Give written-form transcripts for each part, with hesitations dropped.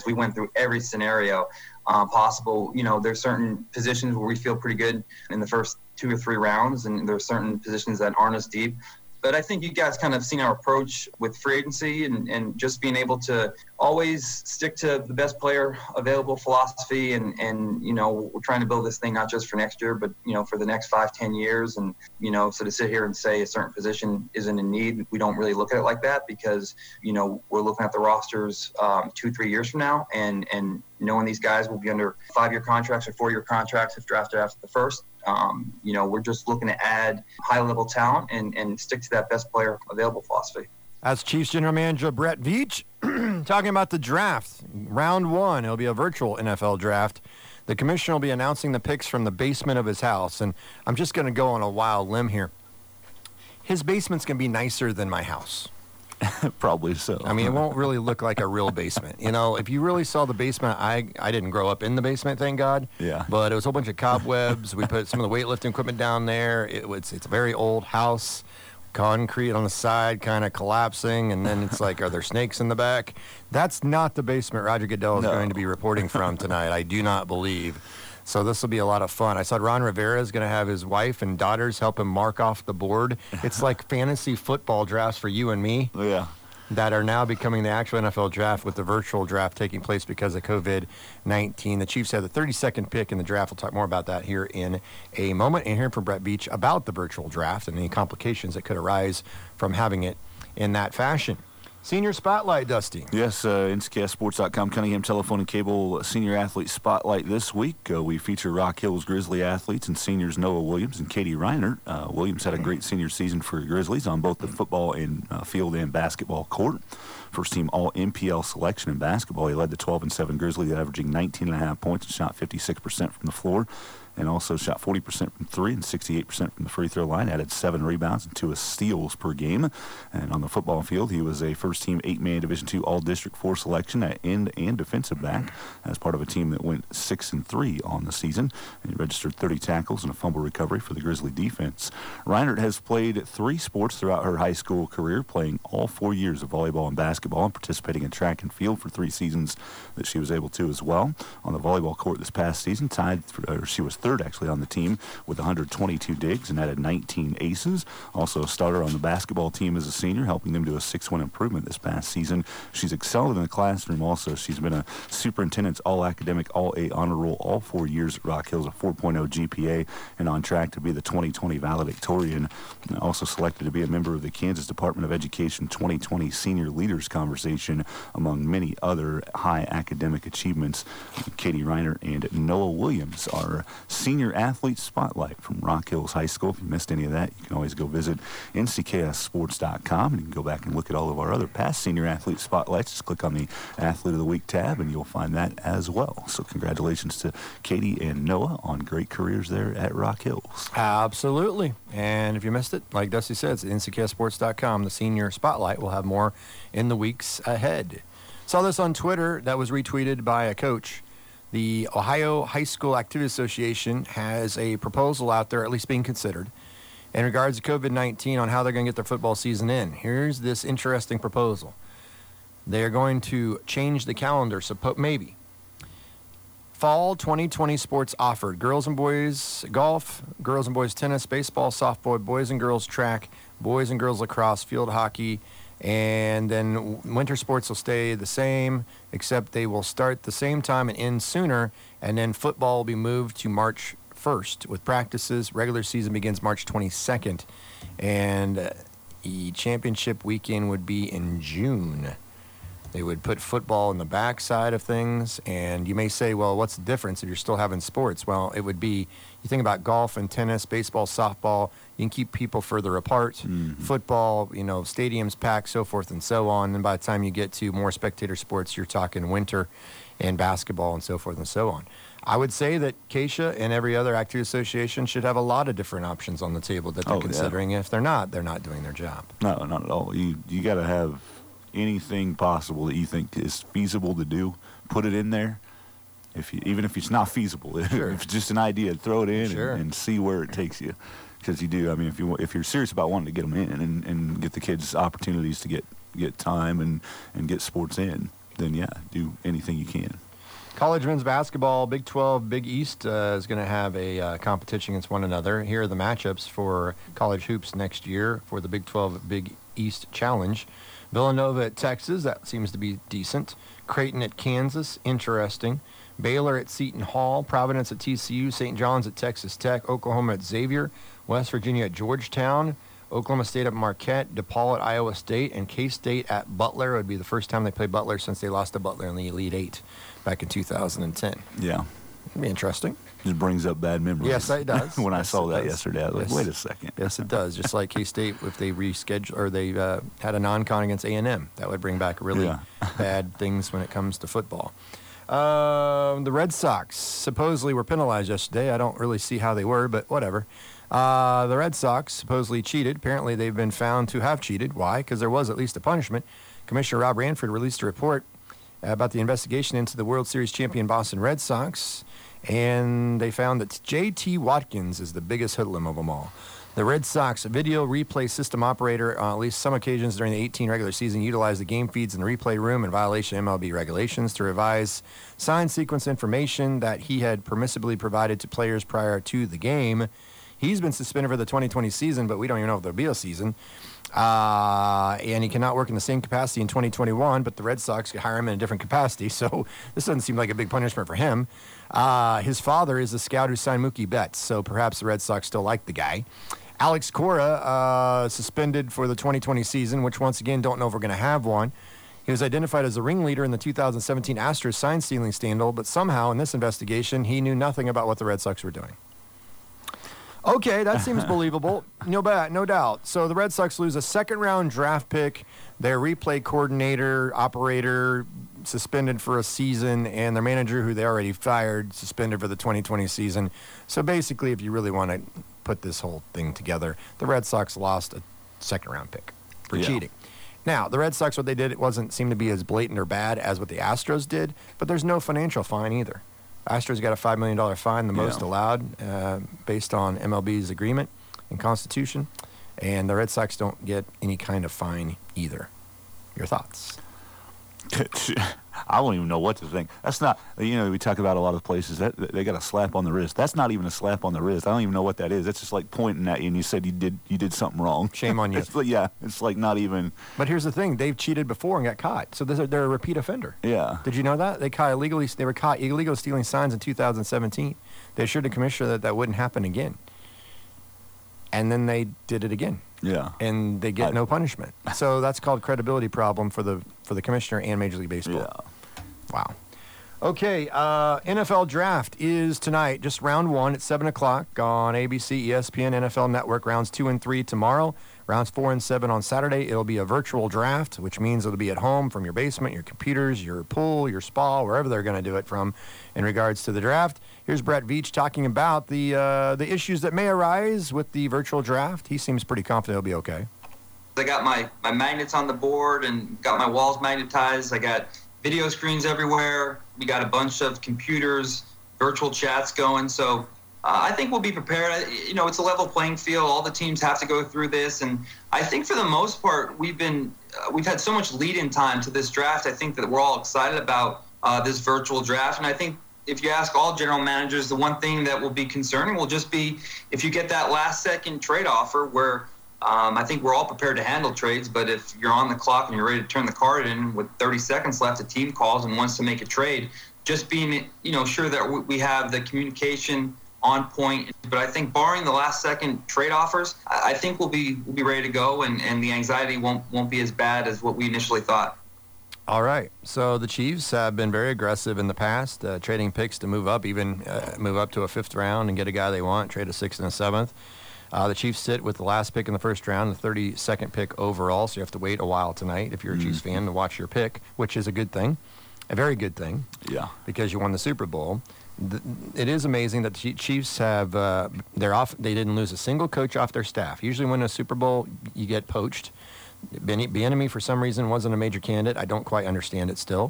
We went through every scenario possible. There's certain positions where we feel pretty good in the first 2 or 3 rounds, and there's certain positions that aren't as deep. But I think you guys kind of seen our approach with free agency and just being able to always stick to the best player available philosophy. And we're trying to build this thing not just for next year, but, for the next 5-10 years. And, so to sit here and say a certain position isn't in need, we don't really look at it like that because, we're looking at the rosters 2-3 years from now and knowing these guys will be under 5-year contracts or 4-year contracts if drafted after the first. We're just looking to add high-level talent and stick to that best player available philosophy. That's Chiefs General Manager Brett Veach talking about the draft. Round 1, it'll be a virtual NFL draft. The commissioner will be announcing the picks from the basement of his house. And I'm just going to go on a wild limb here. His basement's going to be nicer than my house. Probably so. I mean, it won't really look like a real basement. If you really saw the basement, I didn't grow up in the basement, thank God. Yeah. But it was a whole bunch of cobwebs. We put some of the weightlifting equipment down there. It's a very old house, concrete on the side, kind of collapsing, and then it's like, are there snakes in the back? That's not the basement Roger Goodell is going to be reporting from tonight, I do not believe. So this will be a lot of fun. I saw Ron Rivera is going to have his wife and daughters help him mark off the board. It's like fantasy football drafts for you and me. Yeah. That are now becoming the actual NFL draft with the virtual draft taking place because of COVID-19. The Chiefs have the 32nd pick in the draft. We'll talk more about that here in a moment and hearing from Brett Veach about the virtual draft and any complications that could arise from having it in that fashion. Senior Spotlight, Dusty. Yes, NCCSports.com, Cunningham Telephone and Cable Senior Athlete Spotlight this week. We feature Rock Hills Grizzly athletes and seniors Noah Williams and Katie Reiner. Williams had a great senior season for Grizzlies on both the football and field and basketball court. First team All-MPL selection in basketball. He led the 12-7 Grizzlies, averaging 19.5 points and shot 56% from the floor. And also shot 40% from 3 and 68% from the free throw line. Added 7 rebounds and 2 steals per game. And on the football field, he was a first-team 8-man Division II All-District 4 selection at end and defensive back as part of a team that went 6-3 on the season. And he registered 30 tackles and a fumble recovery for the Grizzly defense. Reinert has played 3 sports throughout her high school career, playing all 4 years of volleyball and basketball and participating in track and field for 3 seasons that she was able to as well. On the volleyball court this past season, she was third actually on the team with 122 digs and added 19 aces. Also a starter on the basketball team as a senior, helping them to a 6-win improvement this past season. She's excelled in the classroom also. She's been a superintendent's all-academic, all-A honor roll all 4 years at Rock Hills, a 4.0 GPA, and on track to be the 2020 valedictorian. Also selected to be a member of the Kansas Department of Education 2020 Senior Leaders Conversation, among many other high academic achievements. Katie Reiner and Noah Williams are Senior Athlete Spotlight from Rock Hills High School. If you missed any of that, you can always go visit NCKSports.com and you can go back and look at all of our other past Senior Athlete Spotlights. Just click on the Athlete of the Week tab and you'll find that as well. So congratulations to Katie and Noah on great careers there at Rock Hills. Absolutely. And if you missed it, like Dusty said, it's NCKSports.com. The Senior Spotlight will have more in the weeks ahead. Saw this on Twitter that was retweeted by a coach. The Ohio High School Activity Association has a proposal out there, at least being considered, in regards to COVID-19 on how they're going to get their football season in. Here's this interesting proposal. They're going to change the calendar, maybe. Fall 2020 sports offered. Girls and boys golf, girls and boys tennis, baseball, softball, boys and girls track, boys and girls lacrosse, field hockey, and then winter sports will stay the same, except they will start the same time and end sooner, and then football will be moved to March 1st with practices. Regular season begins March 22nd, and the championship weekend would be in June. They would put football in the backside of things, and you may say, well, what's the difference if you're still having sports? Well, it would be, you think about golf and tennis, baseball, softball, you can keep people further apart. Mm-hmm. Football, stadiums packed, so forth and so on. And by the time you get to more spectator sports, you're talking winter and basketball and so forth and so on. I would say that CASA and every other activity association should have a lot of different options on the table that they're considering. Yeah. If they're not doing their job. No, not at all. You got to have anything possible that you think is feasible to do, put it in there. Even if it's not feasible, sure. If it's just an idea, throw it in sure. and see where it takes you. Because you do. I mean, if you're serious about wanting to get them in and get the kids opportunities to get time and get sports in. then yeah, do anything you can. College men's basketball, Big 12, Big East is going to have a competition against one another. Here are the matchups for college hoops next year for the Big 12, Big East Challenge. Villanova at Texas, that seems to be decent. Creighton at Kansas, interesting. Baylor at Seton Hall, Providence at TCU, St. John's at Texas Tech, Oklahoma at Xavier, West Virginia at Georgetown, Oklahoma State at Marquette, DePaul at Iowa State, and K-State at Butler. It would be the first time they play Butler since they lost to Butler in the Elite Eight back in 2010. Yeah. It'd be interesting. Just brings up bad memories. Yes, it does. When I Yes, saw it that does. yesterday, I was Yes. like, wait a second. Yes, it does. Just like K-State, if they reschedule or they had a non-con against A&M, that would bring back really bad things when it comes to football. The Red Sox supposedly were penalized yesterday. I don't really see how they were, but whatever. The Red Sox supposedly cheated. Apparently, they've been found to have cheated. Why? Because there was at least a punishment. Commissioner Rob Ranford released a report about the investigation into the World Series champion Boston Red Sox, and they found that J.T. Watkins is the biggest hoodlum of them all. The Red Sox video replay system operator, on at least some occasions during the 18 regular season, utilized the game feeds in the replay room in violation of MLB regulations to revise sign sequence information that he had permissibly provided to players prior to the game. He's been suspended for the 2020 season, but we don't even know if there'll be a season. And he cannot work in the same capacity in 2021, but the Red Sox could hire him in a different capacity, so this doesn't seem like a big punishment for him. His father is the scout who signed Mookie Betts, so perhaps the Red Sox still like the guy. Alex Cora, suspended for the 2020 season, which once again don't know if we're going to have one. He was identified as the ringleader in the 2017 Astros sign stealing scandal, but somehow in this investigation, he knew nothing about what the Red Sox were doing. Okay, that seems believable. No doubt. So the Red Sox lose a second-round draft pick, their replay coordinator, operator, suspended for a season, and their manager, who they already fired, suspended for the 2020 season. So basically, if you really want to put this whole thing together, the Red Sox lost a second-round pick for cheating. Now, the Red Sox, what they did, it wasn't seem to be as blatant or bad as what the Astros did, but there's no financial fine either. Astros got a $5 million fine, the most allowed based on MLB's agreement and constitution. And the Red Sox don't get any kind of fine either. Your thoughts? I don't even know what to think. That's not, we talk about a lot of places that they got a slap on the wrist. That's not even a slap on the wrist. I don't even know what that is. That's just like pointing at you and you said you did something wrong. Shame on you. It's like not even. But here's the thing: they've cheated before and got caught, so they're a repeat offender. Yeah. Did you know that they were caught illegally stealing signs in 2017? They assured the commissioner that wouldn't happen again, and then they did it again. Yeah. And they get no punishment. So that's called credibility problem for the commissioner and Major League Baseball. Yeah. Wow. Okay, NFL Draft is tonight, just round 1 at 7 o'clock on ABC, ESPN, NFL Network. Rounds 2 and 3 tomorrow. Rounds 4 and 7 on Saturday. It'll be a virtual draft, which means it'll be at home from your basement, your computers, your pool, your spa, wherever they're going to do it from in regards to the draft. Here's Brett Veach talking about the issues that may arise with the virtual draft. He seems pretty confident it'll be okay. I got my magnets on the board and got my walls magnetized. I got video screens everywhere. We got a bunch of computers, virtual chats going. So I think we'll be prepared. It's a level playing field. All the teams have to go through this. And I think for the most part, we've had so much lead-in time to this draft. I think that we're all excited about this virtual draft. And I think if you ask all general managers, the one thing that will be concerning will just be if you get that last-second trade offer where I think we're all prepared to handle trades, but if you're on the clock and you're ready to turn the card in with 30 seconds left, a team calls and wants to make a trade, just being sure that we have the communication on point. But I think barring the last-second trade offers, I think we'll be ready to go, and the anxiety won't be as bad as what we initially thought. All right. So the Chiefs have been very aggressive in the past, trading picks to move up, even move up to a 5th round and get a guy they want, trade a 6th and a 7th. The Chiefs sit with the last pick in the 1st round, the 32nd pick overall, so you have to wait a while tonight if you're a Chiefs fan to watch your pick, which is a good thing, a very good thing. Yeah. Because you won the Super Bowl. It is amazing that the Chiefs have they didn't lose a single coach off their staff. Usually when a Super Bowl, you get poached. Bieniemy, for some reason, wasn't a major candidate. I don't quite understand it still.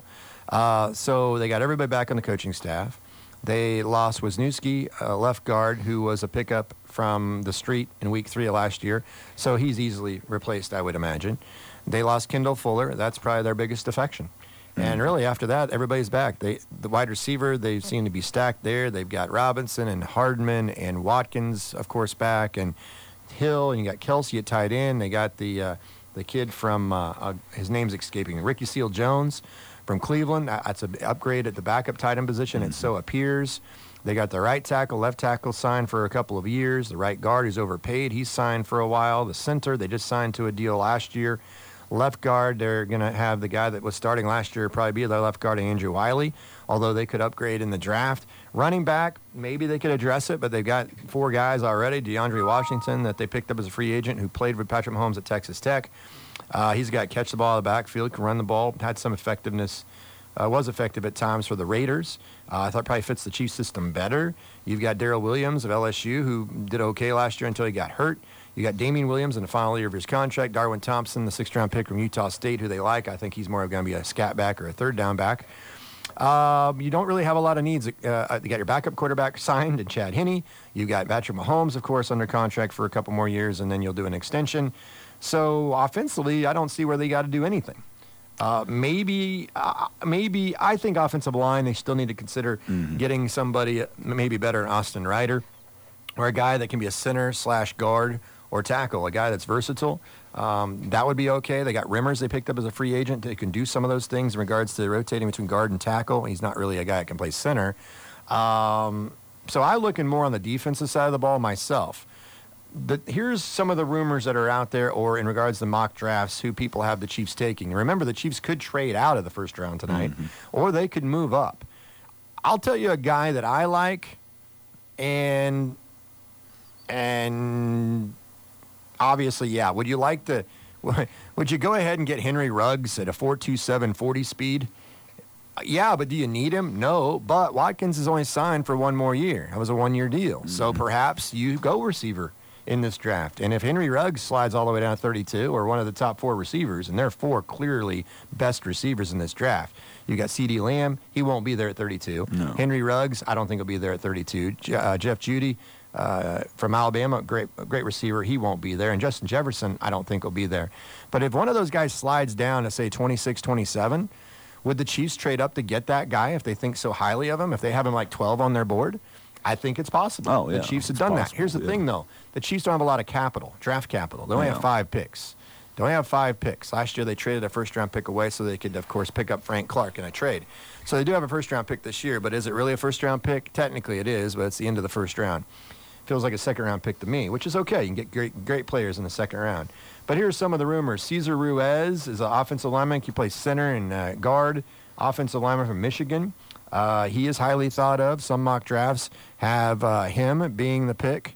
So they got everybody back on the coaching staff. They lost Wisniewski, a left guard, who was a pickup from the street in week 3 of last year. So he's easily replaced, I would imagine. They lost Kendall Fuller. That's probably their biggest defection. And really, after that, everybody's back. The wide receiver, they seem to be stacked there. They've got Robinson and Hardman and Watkins, of course, back, and Hill, and you got Kelsey at tight end. They got the kid from, his name's escaping, Ricky Seals-Jones from Cleveland. That's an upgrade at the backup tight end position, and so appears. They got the right tackle, left tackle signed for a couple of years. The right guard is overpaid. He's signed for a while. The center, they just signed to a deal last year. Left guard, they're going to have the guy that was starting last year probably be their left guard, Andrew Wiley, although they could upgrade in the draft. Running back, maybe they could address it, but they've got 4 guys already. DeAndre Washington that they picked up as a free agent who played with Patrick Mahomes at Texas Tech. He's got to catch the ball out of the backfield, can run the ball, had some effectiveness, was effective at times for the Raiders. I thought probably fits the Chiefs system better. You've got Darrell Williams of LSU who did okay last year until he got hurt. You got Damian Williams in the final year of his contract. Darwin Thompson, the 6th-round pick from Utah State, who they like. I think he's more going to be a scat back or a third-down back. You don't really have a lot of needs. You got your backup quarterback signed in Chad Henne. You got Patrick Mahomes, of course, under contract for a couple more years, and then you'll do an extension. So offensively, I don't see where they got to do anything. Maybe I think offensive line, they still need to consider getting somebody maybe better than Austin Ryder, or a guy that can be a center/guard or tackle, a guy that's versatile. That would be okay. They got Rimmers they picked up as a free agent. They can do some of those things in regards to rotating between guard and tackle. He's not really a guy that can play center. So I'm looking more on the defensive side of the ball myself. Here's some of the rumors that are out there, or in regards to mock drafts, who people have the Chiefs taking. Remember, the Chiefs could trade out of the first round tonight, or they could move up. I'll tell you a guy that I like, and obviously, yeah. Would you go ahead and get Henry Ruggs at a 4.27 40 speed? Yeah, but do you need him? No, but Watkins is only signed for 1 more year. That was a 1-year deal. So perhaps you go receiver in this draft. And if Henry Ruggs slides all the way down to 32, or one of the top 4 receivers, and there are 4 clearly best receivers in this draft. You got CeeDee Lamb. He won't be there at 32. No. Henry Ruggs, I don't think he'll be there at 32. Jeff Judy from Alabama, great receiver. He won't be there. And Justin Jefferson, I don't think will be there. But if one of those guys slides down to, say, 26, 27, would the Chiefs trade up to get that guy if they think so highly of him, if they have him like 12 on their board? I think it's possible. Oh, yeah, the Chiefs have done that. Here's the thing, though. The Chiefs don't have a lot of capital, draft capital. They only have 5 picks. They only have 5 picks. Last year, they traded a first-round pick away so they could, of course, pick up Frank Clark in a trade. So they do have a first-round pick this year, but is it really a first-round pick? Technically, it is, but it's the end of the first round. Feels like a second-round pick to me, which is okay. You can get great players in the second round. But here's some of the rumors. Cesar Ruiz is an offensive lineman. He plays center and guard. Offensive lineman from Michigan. He is highly thought of. Some mock drafts have him being the pick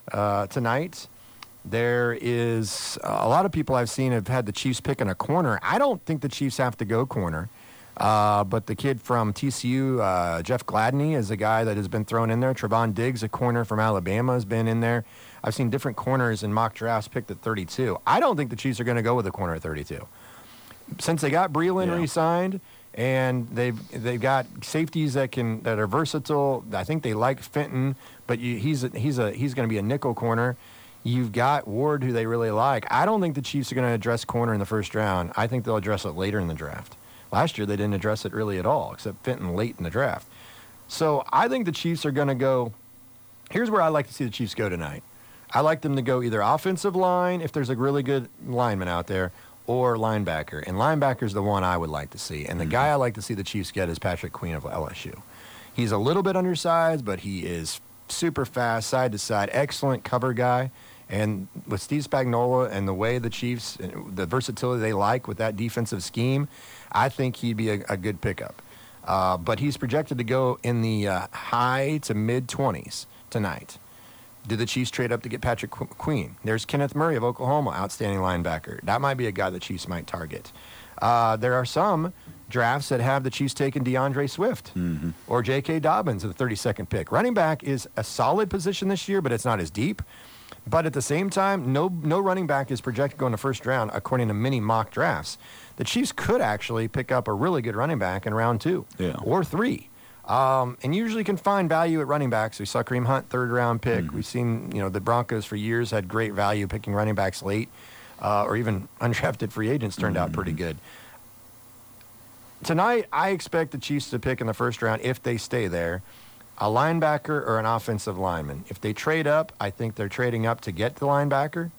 tonight. There is a lot of people I've seen have had the Chiefs picking a corner. I don't think the Chiefs have to go corner. But the kid from TCU, Jeff Gladney, is a guy that has been thrown in there. Trevon Diggs, a corner from Alabama, has been in there. I've seen different corners in mock drafts picked at 32. I don't think the Chiefs are going to go with a corner at 32. Since they got Breeland re-signed, and they've got safeties that are versatile. I think they like Fenton, but he's going to be a nickel corner. You've got Ward, who they really like. I don't think the Chiefs are going to address corner in the first round. I think they'll address it later in the draft. Last year they didn't address it really at all, except Fenton late in the draft. So I think the Chiefs are going to go. Here's where I like to see the Chiefs go tonight. I like them to go either offensive line, if there's a really good lineman out there, or linebacker. And linebacker's the one I would like to see. And the guy I like to see the Chiefs get is Patrick Queen of LSU. He's a little bit undersized, but he is super fast, side to side, excellent cover guy. And with Steve Spagnuolo and the way the Chiefs, the versatility they like with that defensive scheme, I think he'd be a good pickup. But he's projected to go in the high to mid-20s tonight. Do the Chiefs trade up to get Patrick Queen? There's Kenneth Murray of Oklahoma, outstanding linebacker. That might be a guy the Chiefs might target. There are some drafts that have the Chiefs taking DeAndre Swift or J.K. Dobbins at the 32nd pick. Running back is a solid position this year, but it's not as deep. But at the same time, no running back is projected to go in the first round, according to many mock drafts. The Chiefs could actually pick up a really good running back in round 2 or 3. And usually can find value at running backs. We saw Kareem Hunt, 3rd-round pick. We've seen, the Broncos for years had great value picking running backs late, or even undrafted free agents turned out pretty good. Tonight, I expect the Chiefs to pick in the first round, if they stay there, a linebacker or an offensive lineman. If they trade up, I think they're trading up to get the linebacker.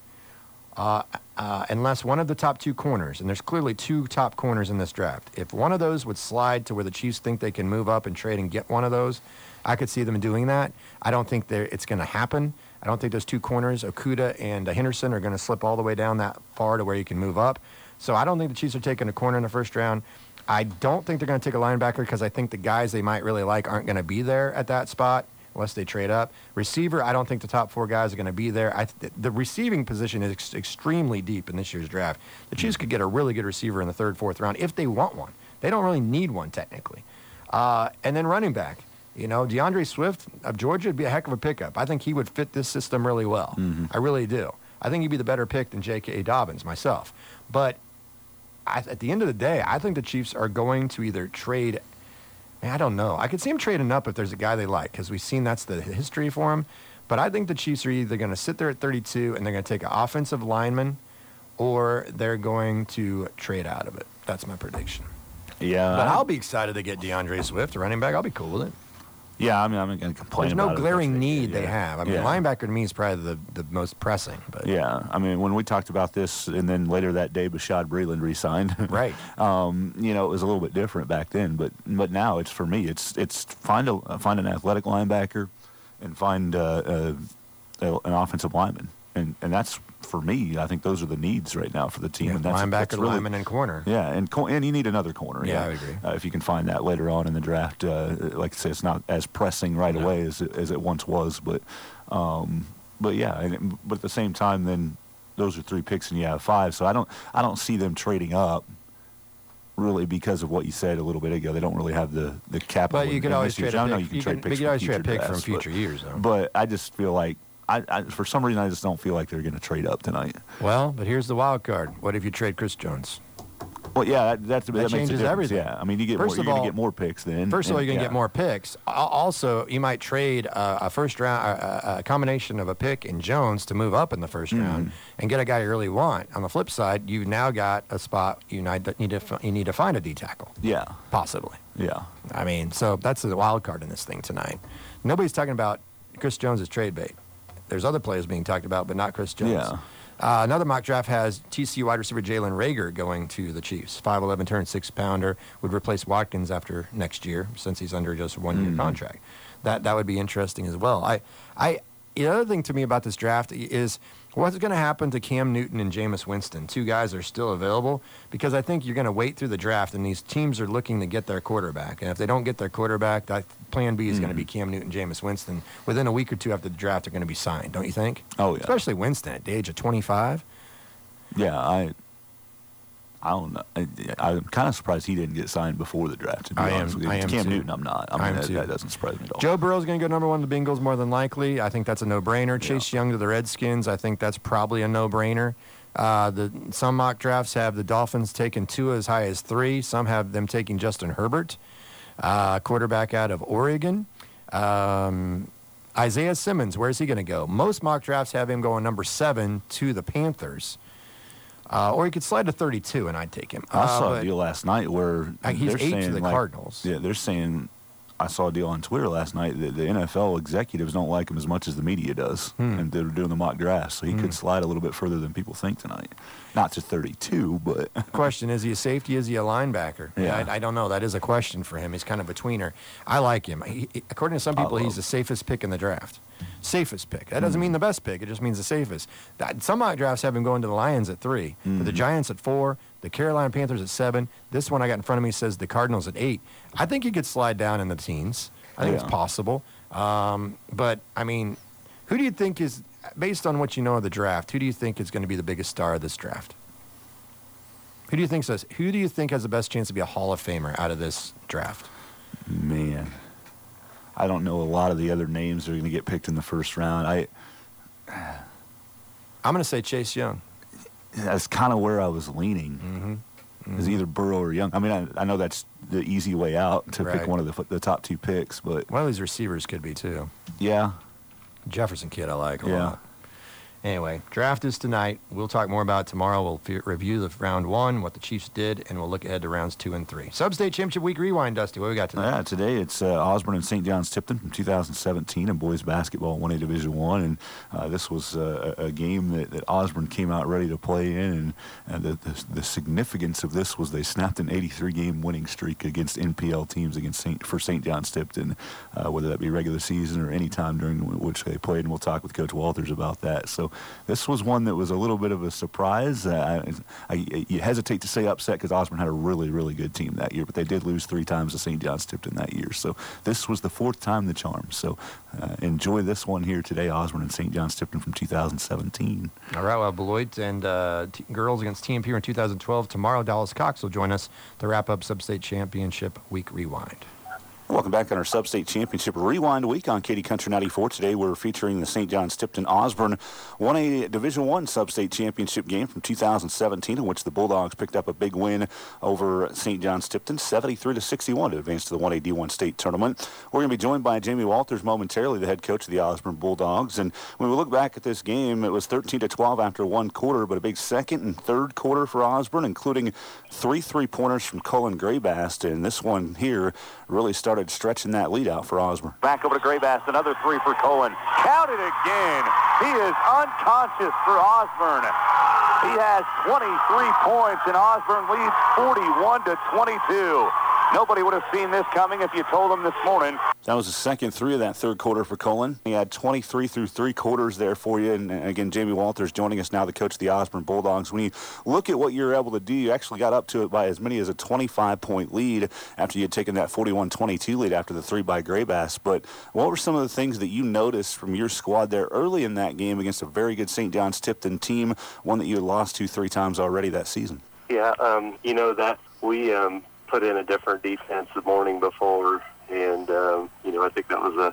Unless one of the top 2 corners, and there's clearly 2 top corners in this draft, if one of those would slide to where the Chiefs think they can move up and trade and get one of those, I could see them doing that. I don't think it's going to happen. I don't think those 2 corners, Okudah and Henderson, are going to slip all the way down that far to where you can move up. So I don't think the Chiefs are taking a corner in the first round. I don't think they're going to take a linebacker because I think the guys they might really like aren't going to be there at that spot unless they trade up. Receiver, I don't think the top 4 guys are going to be there. The receiving position is extremely deep in this year's draft. The Chiefs could get a really good receiver in the 3rd, 4th round if they want one. They don't really need one technically. And then running back. DeAndre Swift of Georgia would be a heck of a pickup. I think he would fit this system really well. Mm-hmm. I really do. I think he'd be the better pick than J.K. Dobbins myself. But at the end of the day, I think the Chiefs are going to either trade. I don't know. I could see them trading up if there's a guy they like because we've seen that's the history for them. But I think the Chiefs are either going to sit there at 32 and they're going to take an offensive lineman or they're going to trade out of it. That's my prediction. Yeah. But I'll be excited to get DeAndre Swift, a running back. I'll be cool with it. Yeah, I'm not going to complain about it. There's no glaring need they have. Linebacker to me is probably the most pressing. But yeah, when we talked about this, and then later that day, Bashad Breeland re-signed. Right. It was a little bit different back then, but now it's for me. It's find an athletic linebacker, and find an offensive lineman, and that's for me. I think those are the needs right now for the team. Yeah, and that's linebacker, really, lineman, and corner. Yeah, and you need another corner. Yeah, I agree. If you can find that later on in the draft, like I say, it's not as pressing right away as it once was. But yeah, but at the same time, then those are 3 picks and you have 5. So I don't see them trading up. Really, because of what you said a little bit ago, they don't really have the capital. But you could always trade a pick. You could always trade a pick from future years, though. But I just feel like. I for some reason, I just don't feel like they're going to trade up tonight. Well, but here's the wild card. What if you trade Chris Jones? Well, yeah, that changes everything. Yeah, you're going to get more picks then. First of all, you're going to get more picks. Also, you might trade a first round, a combination of a pick and Jones to move up in the first round and get a guy you really want. On the flip side, you've now got a spot you need to find a D tackle. Yeah, possibly. Yeah, so that's the wild card in this thing tonight. Nobody's talking about Chris Jones as trade bait. There's other players being talked about, but not Chris Jones. Yeah. Another mock draft has TCU wide receiver Jalen Reagor going to the Chiefs. 5'11", 206-pounder, would replace Watkins after next year since he's under just a 1-year contract. That would be interesting as well. The other thing to me about this draft is what's going to happen to Cam Newton and Jameis Winston. 2 guys are still available because I think you're going to wait through the draft, and these teams are looking to get their quarterback. And if they don't get their quarterback, that plan B is going to be Cam Newton, Jameis Winston. Within a week or 2 after the draft, they're going to be signed, don't you think? Oh, yeah. Especially Winston at the age of 25. Yeah, I don't know. I'm kind of surprised he didn't get signed before the draft. To be honest with you. Cam too. Newton, I'm not. That doesn't surprise me at all. Joe Burrow's going to go number 1 to the Bengals more than likely. I think that's a no-brainer. Chase Young to the Redskins. I think that's probably a no-brainer. Some mock drafts have the Dolphins taking 2 as high as 3. Some have them taking Justin Herbert, quarterback out of Oregon. Isaiah Simmons, where's he going to go? Most mock drafts have him going number 7 to the Panthers. Or he could slide to 32, and I'd take him. I saw a deal last night where he's they're 8 saying to the Cardinals. Yeah, they're saying. I saw a deal on Twitter last night that the NFL executives don't like him as much as the media does, and they're doing the mock draft, so he could slide a little bit further than people think tonight. Not to 32, but... Question, is he a safety? Is he a linebacker? Yeah. I don't know. That is a question for him. He's kind of a tweener. I like him. According to some people, he's the safest pick in the draft. Safest pick. That doesn't mean the best pick. It just means the safest. Some mock drafts have him going to the Lions at 3, but the Giants at 4, the Carolina Panthers at 7. This one I got in front of me says the Cardinals at 8. I think he could slide down in the teens. I think it's possible. But, who do you think is, based on what you know of the draft, who do you think is going to be the biggest star of this draft? Who do you think has the best chance to be a Hall of Famer out of this draft? Man, I don't know a lot of the other names that are going to get picked in the first round. I'm going to say Chase Young. That's kind of where I was leaning. It's either Burrow or Young. I know that's the easy way out to pick one of the top 2 picks, but one of these receivers could be too. Yeah, Jefferson kid I like a lot. Anyway, draft is tonight. We'll talk more about it tomorrow. We'll review the round 1, what the Chiefs did, and we'll look ahead to rounds 2 and 3. Sub-State Championship Week Rewind, Dusty. What do we got today? Yeah, today it's Osborne and St. John's Tipton from 2017 in boys basketball 1A Division I. And this was a game that Osborne came out ready to play in. And the significance of this was they snapped an 83-game winning streak against NPL teams for St. John's Tipton, whether that be regular season or any time during which they played. And we'll talk with Coach Walters about that. So this was one that was a little bit of a surprise. You hesitate to say upset because Osborne had a really, really good team that year, but they did lose 3 times to St. John's Tipton that year. So this was the 4th time the charm. So enjoy this one here today, Osborne and St. John's Tipton from 2017. All right, well, Beloit and girls against TMP in 2012. Tomorrow, Dallas Cox will join us to wrap up Sub-State Championship Week Rewind. Welcome back on our Sub-State Championship Rewind Week on Katy Country 94. Today we're featuring the St. John's Tipton Osborne 1A Division I Sub-State Championship game from 2017, in which the Bulldogs picked up a big win over St. John's Tipton, 73-61 to advance to the 1A D1 state tournament. We're going to be joined by Jamie Walters momentarily, the head coach of the Osborne Bulldogs. And when we look back at this game, it was 13-12 after one quarter, but a big second and third quarter for Osborne, including 3 3-pointers from Cullen Graybass. And this one here really started stretching that lead out for Osborne. Back over to Graybass, another 3 for Cullen. Count it again. He is unconscious for Osborne. He has 23 points, and Osborne leads 41-22. Nobody would have seen this coming if you told them this morning. That was the second 3 of that third quarter for Cullen. He had 23 through 3 quarters there for you. And again, Jamie Walters joining us now, the coach of the Osborne Bulldogs. When you look at what you're able to do, you actually got up to it by as many as a 25-point lead after you had taken that 41-22 lead after the 3 by Graybass. But what were some of the things that you noticed from your squad there early in that game against a very good St. John's Tipton team, one that you had lost to 3 times already that season? Yeah, that we put in a different defense the morning before, and I think that was a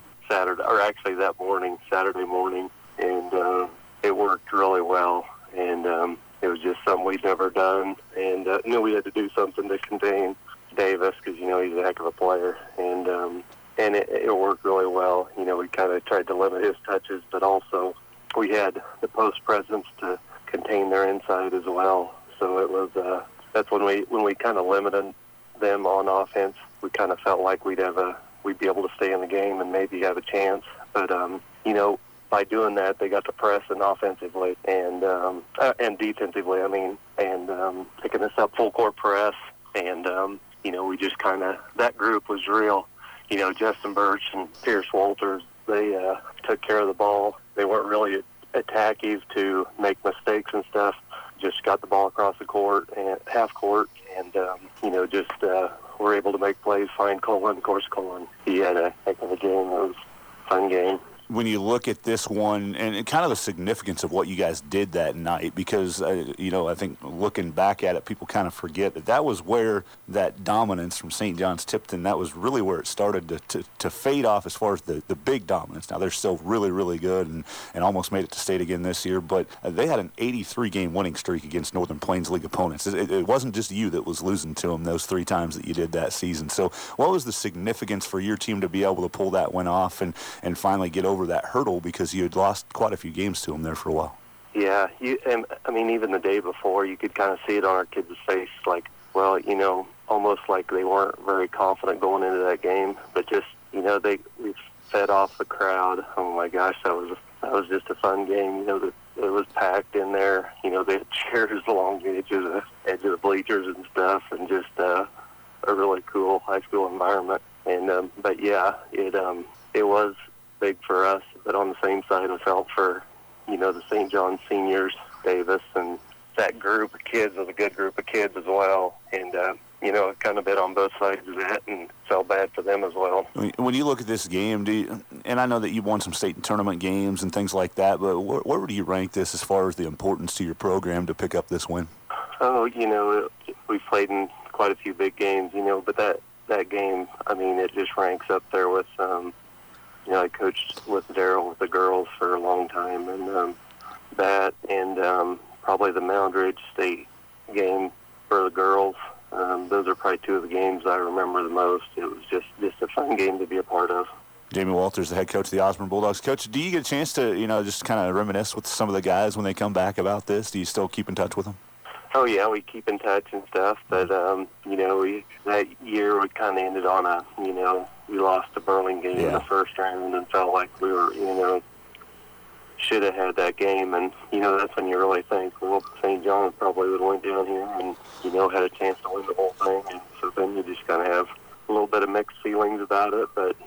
Saturday morning, and it worked really well, and it was just something we'd never done, and we had to do something to contain Davis because he's a heck of a player, and it worked really well. We kind of tried to limit his touches, but also we had the post presence to contain their inside as well. So it was that's when we kind of limited them on offense. We kind of felt like we'd be able to stay in the game and maybe have a chance. But by doing that, they got to press and offensively and defensively. And picking us up full court press, and we just kind of, that group was real. Justin Birch and Pierce Walters, they took care of the ball. They weren't really attackive to make mistakes and stuff. Just got the ball across the court and half court, and were able to make plays, find Cullen. Of course, Cullen, he had a heck of a game. It was a fun game. When you look at this one and kind of the significance of what you guys did that night, because, I think looking back at it, people kind of forget that was where that dominance from St. John's Tipton, that was really where it started to fade off as far as the big dominance. Now, they're still really, really good and almost made it to state again this year, but they had an 83-game winning streak against Northern Plains League opponents. It wasn't just you that was losing to them those 3 times that you did that season. So what was the significance for your team to be able to pull that one off and finally get over that hurdle, because you had lost quite a few games to them there for a while? Yeah, even the day before, you could kind of see it on our kids' face, like, well, almost like they weren't very confident going into that game, but just, we fed off the crowd. Oh my gosh, that was just a fun game. It was packed in there. They had chairs along the edge of the bleachers and stuff, and just a really cool high school environment. And but yeah, it was big for us, but on the same side, I felt for, the St. John's seniors, Davis, and that group of kids was a good group of kids as well. And, it kind of bit on both sides of that and felt bad for them as well. When you look at this game, and I know that you've won some state and tournament games and things like that, but where do you rank this as far as the importance to your program to pick up this win? Oh, we played in quite a few big games, but that game, it just ranks up there with, I coached with Darryl with the girls for a long time, and that and probably the Moundridge State game for the girls. Those are probably 2 of the games I remember the most. It was just a fun game to be a part of. Jamie Walters, the head coach of the Osborne Bulldogs. Coach, do you get a chance to, just kind of reminisce with some of the guys when they come back about this? Do you still keep in touch with them? Oh, yeah, we keep in touch and stuff. But, that year we kind of ended on we lost to Burlingame in the first round and felt like we were, should have had that game. And, that's when you really think, well, St. John probably would have went down here and, had a chance to win the whole thing. And so then you just kind of have a little bit of mixed feelings about it. But,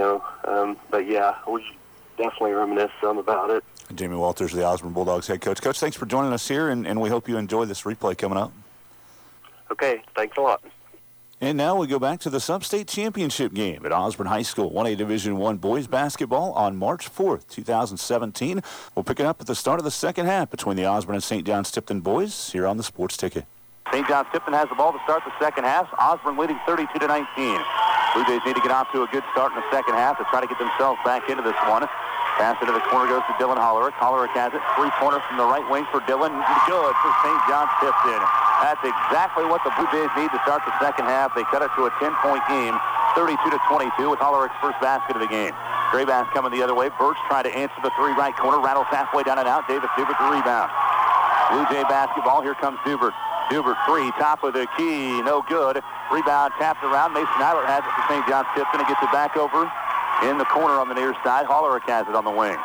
but yeah, we definitely reminisce some about it. Jamie Walters, the Osborne Bulldogs head coach. Coach, thanks for joining us here, and we hope you enjoy this replay coming up. Okay, thanks a lot. And now we go back to the Sub-State Championship game at Osborne High School, 1A Division I boys basketball on March 4th, 2017. We'll pick it up at the start of the second half between the Osborne and St. John's Tipton boys here on the Sports Ticket. St. John's Tipton has the ball to start the second half. Osborne leading 32-19. Blue Jays need to get off to a good start in the second half to try to get themselves back into this one. Pass into the corner goes to Dylan Hollerick. Hollerick has it. Three-pointer from the right wing for Dylan. Good for St. John's Tipton. That's exactly what the Blue Jays need to start the second half. They cut it to a 10-point game, 32-22, with Hollerick's first basket of the game. Graybass coming the other way. Birch trying to answer the three right corner. Rattles halfway down and out. Davis Dubert the rebound. Blue Jay basketball. Here comes Dubert. Dubert three, top of the key, no good. Rebound tapped around. Mason Eilert has it for St. John's Tipton and gets it back over in the corner on the near side. Hollerick has it on the wing.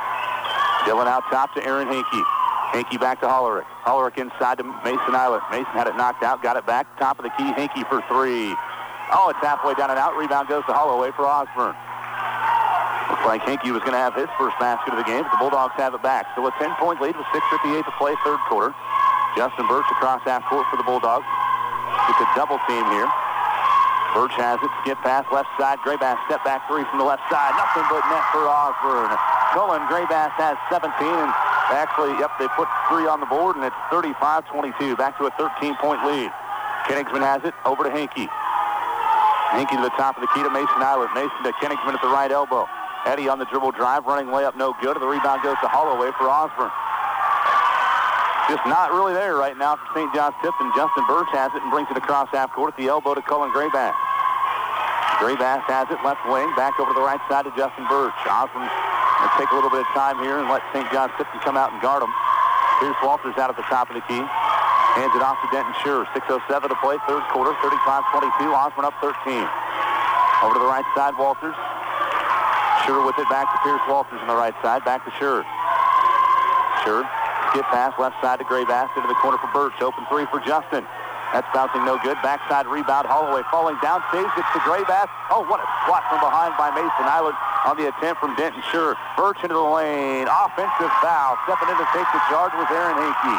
Dylan out top to Aaron Hankey. Hankey back to Hollerick. Hollerick inside to Mason Eilert. Mason had it knocked out, got it back. Top of the key, Hankey for three. Oh, it's halfway down and out. Rebound goes to Holloway for Osborne. Looks like Hankey was going to have his first basket of the game, but the Bulldogs have it back. Still a 10-point lead with 6:58 to play, third quarter. Justin Birch across half court for the Bulldogs. It's a double team here. Birch has it, skip pass, left side. Graybass step back three from the left side. Nothing but net for Osborne. Cullen Graybass has 17, and actually, they put three on the board, and it's 35-22. Back to a 13-point lead. Kenningsman has it, over to Hankey. Hankey to the top of the key to Mason Eilert. Mason to Kenningsman at the right elbow. Eddie on the dribble drive, running layup, no good. The rebound goes to Holloway for Osborne. Just not really there right now for St. John's Tipton. Justin Birch has it and brings it across half court at the elbow to Cullen Graybass. Graybass has it, left wing, back over to the right side to Justin Birch. Osborne will take a little bit of time here and let St. John's Tipton come out and guard him. Pierce Walters out at the top of the key. Hands it off to Denton Scher. 6:07 to play, third quarter, 35-22. Osborne up 13. Over to the right side, Walters. Scher with it, back to Pierce Walters on the right side, back to Scher. Scher. Skip pass, left side to Graybass, into the corner for Birch. Open three for Justin. That's bouncing no good. Backside rebound. Holloway falling down. Saves it to Graybass. Oh, what a squat from behind by Mason Eilert on the attempt from Denton Scher. Birch into the lane. Offensive foul. Stepping in to take the charge was Aaron Hankey.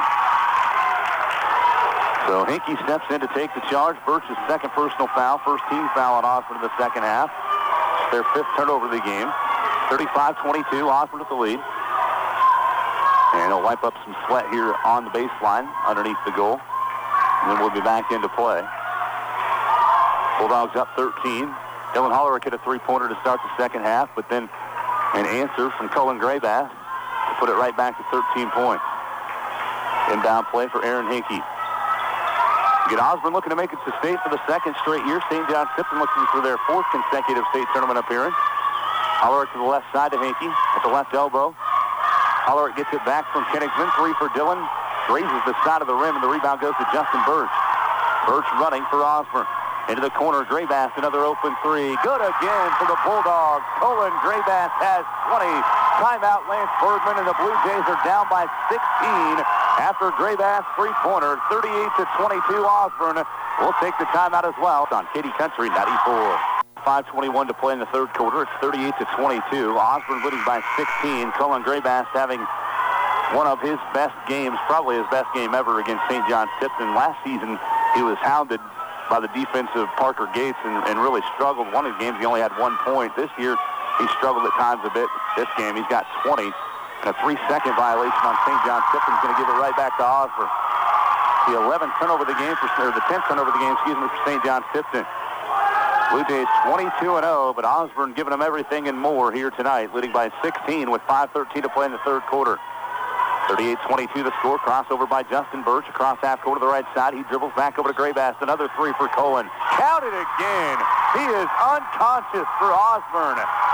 So Hankey steps in to take the charge. Birch's second personal foul. First team foul on Osborne in the second half. Their fifth turnover of the game. 35-22. Osborne with the lead. And he'll wipe up some sweat here on the baseline underneath the goal. And then we'll be back into play. Bulldogs up 13. Dylan Hollerick hit a three-pointer to start the second half, but then an answer from Cullen Graybass to put it right back to 13 points. Inbound play for Aaron Hankey. Get Osborne looking to make it to state for the second straight year. St. John's Tipton looking for their fourth consecutive state tournament appearance. Hollerick to the left side to Hankey at the left elbow. Hollerick gets it back from Kenningsman. Three for Dylan. Raises the side of the rim, and the rebound goes to Justin Birch. Birch running for Osborne. Into the corner, Graybass, another open three. Good again for the Bulldogs. Cullen Graybass has 20. Timeout, Lance Bergman, and the Blue Jays are down by 16 after Graybass three-pointer. 38-22 Osborne. We'll take the timeout as well on Katy Country 94. 5:21 to play in the third quarter. It's 38-22. Osborne leading by 16. Cullen Graybass having one of his best games, probably his best game ever against St. John's Tipton. Last season, he was hounded by the defense of Parker Gates and really struggled. One of the games, he only had 1 point. This year, he struggled at times a bit. This game, he's got 20. And a 3-second violation on St. John's Tipton is going to give it right back to Osborne. The 11th turnover of the game, or the 10th turnover of the game, for St. John's Tipton. Blue Jays 22-0, but Osborne giving them everything and more here tonight, leading by 16 with 5:13 to play in the third quarter. 38-22 the score. Crossover by Justin Birch across half court to the right side. He dribbles back over to Graybass. Another three for Cullen. Counted again. He is unconscious for Osborne.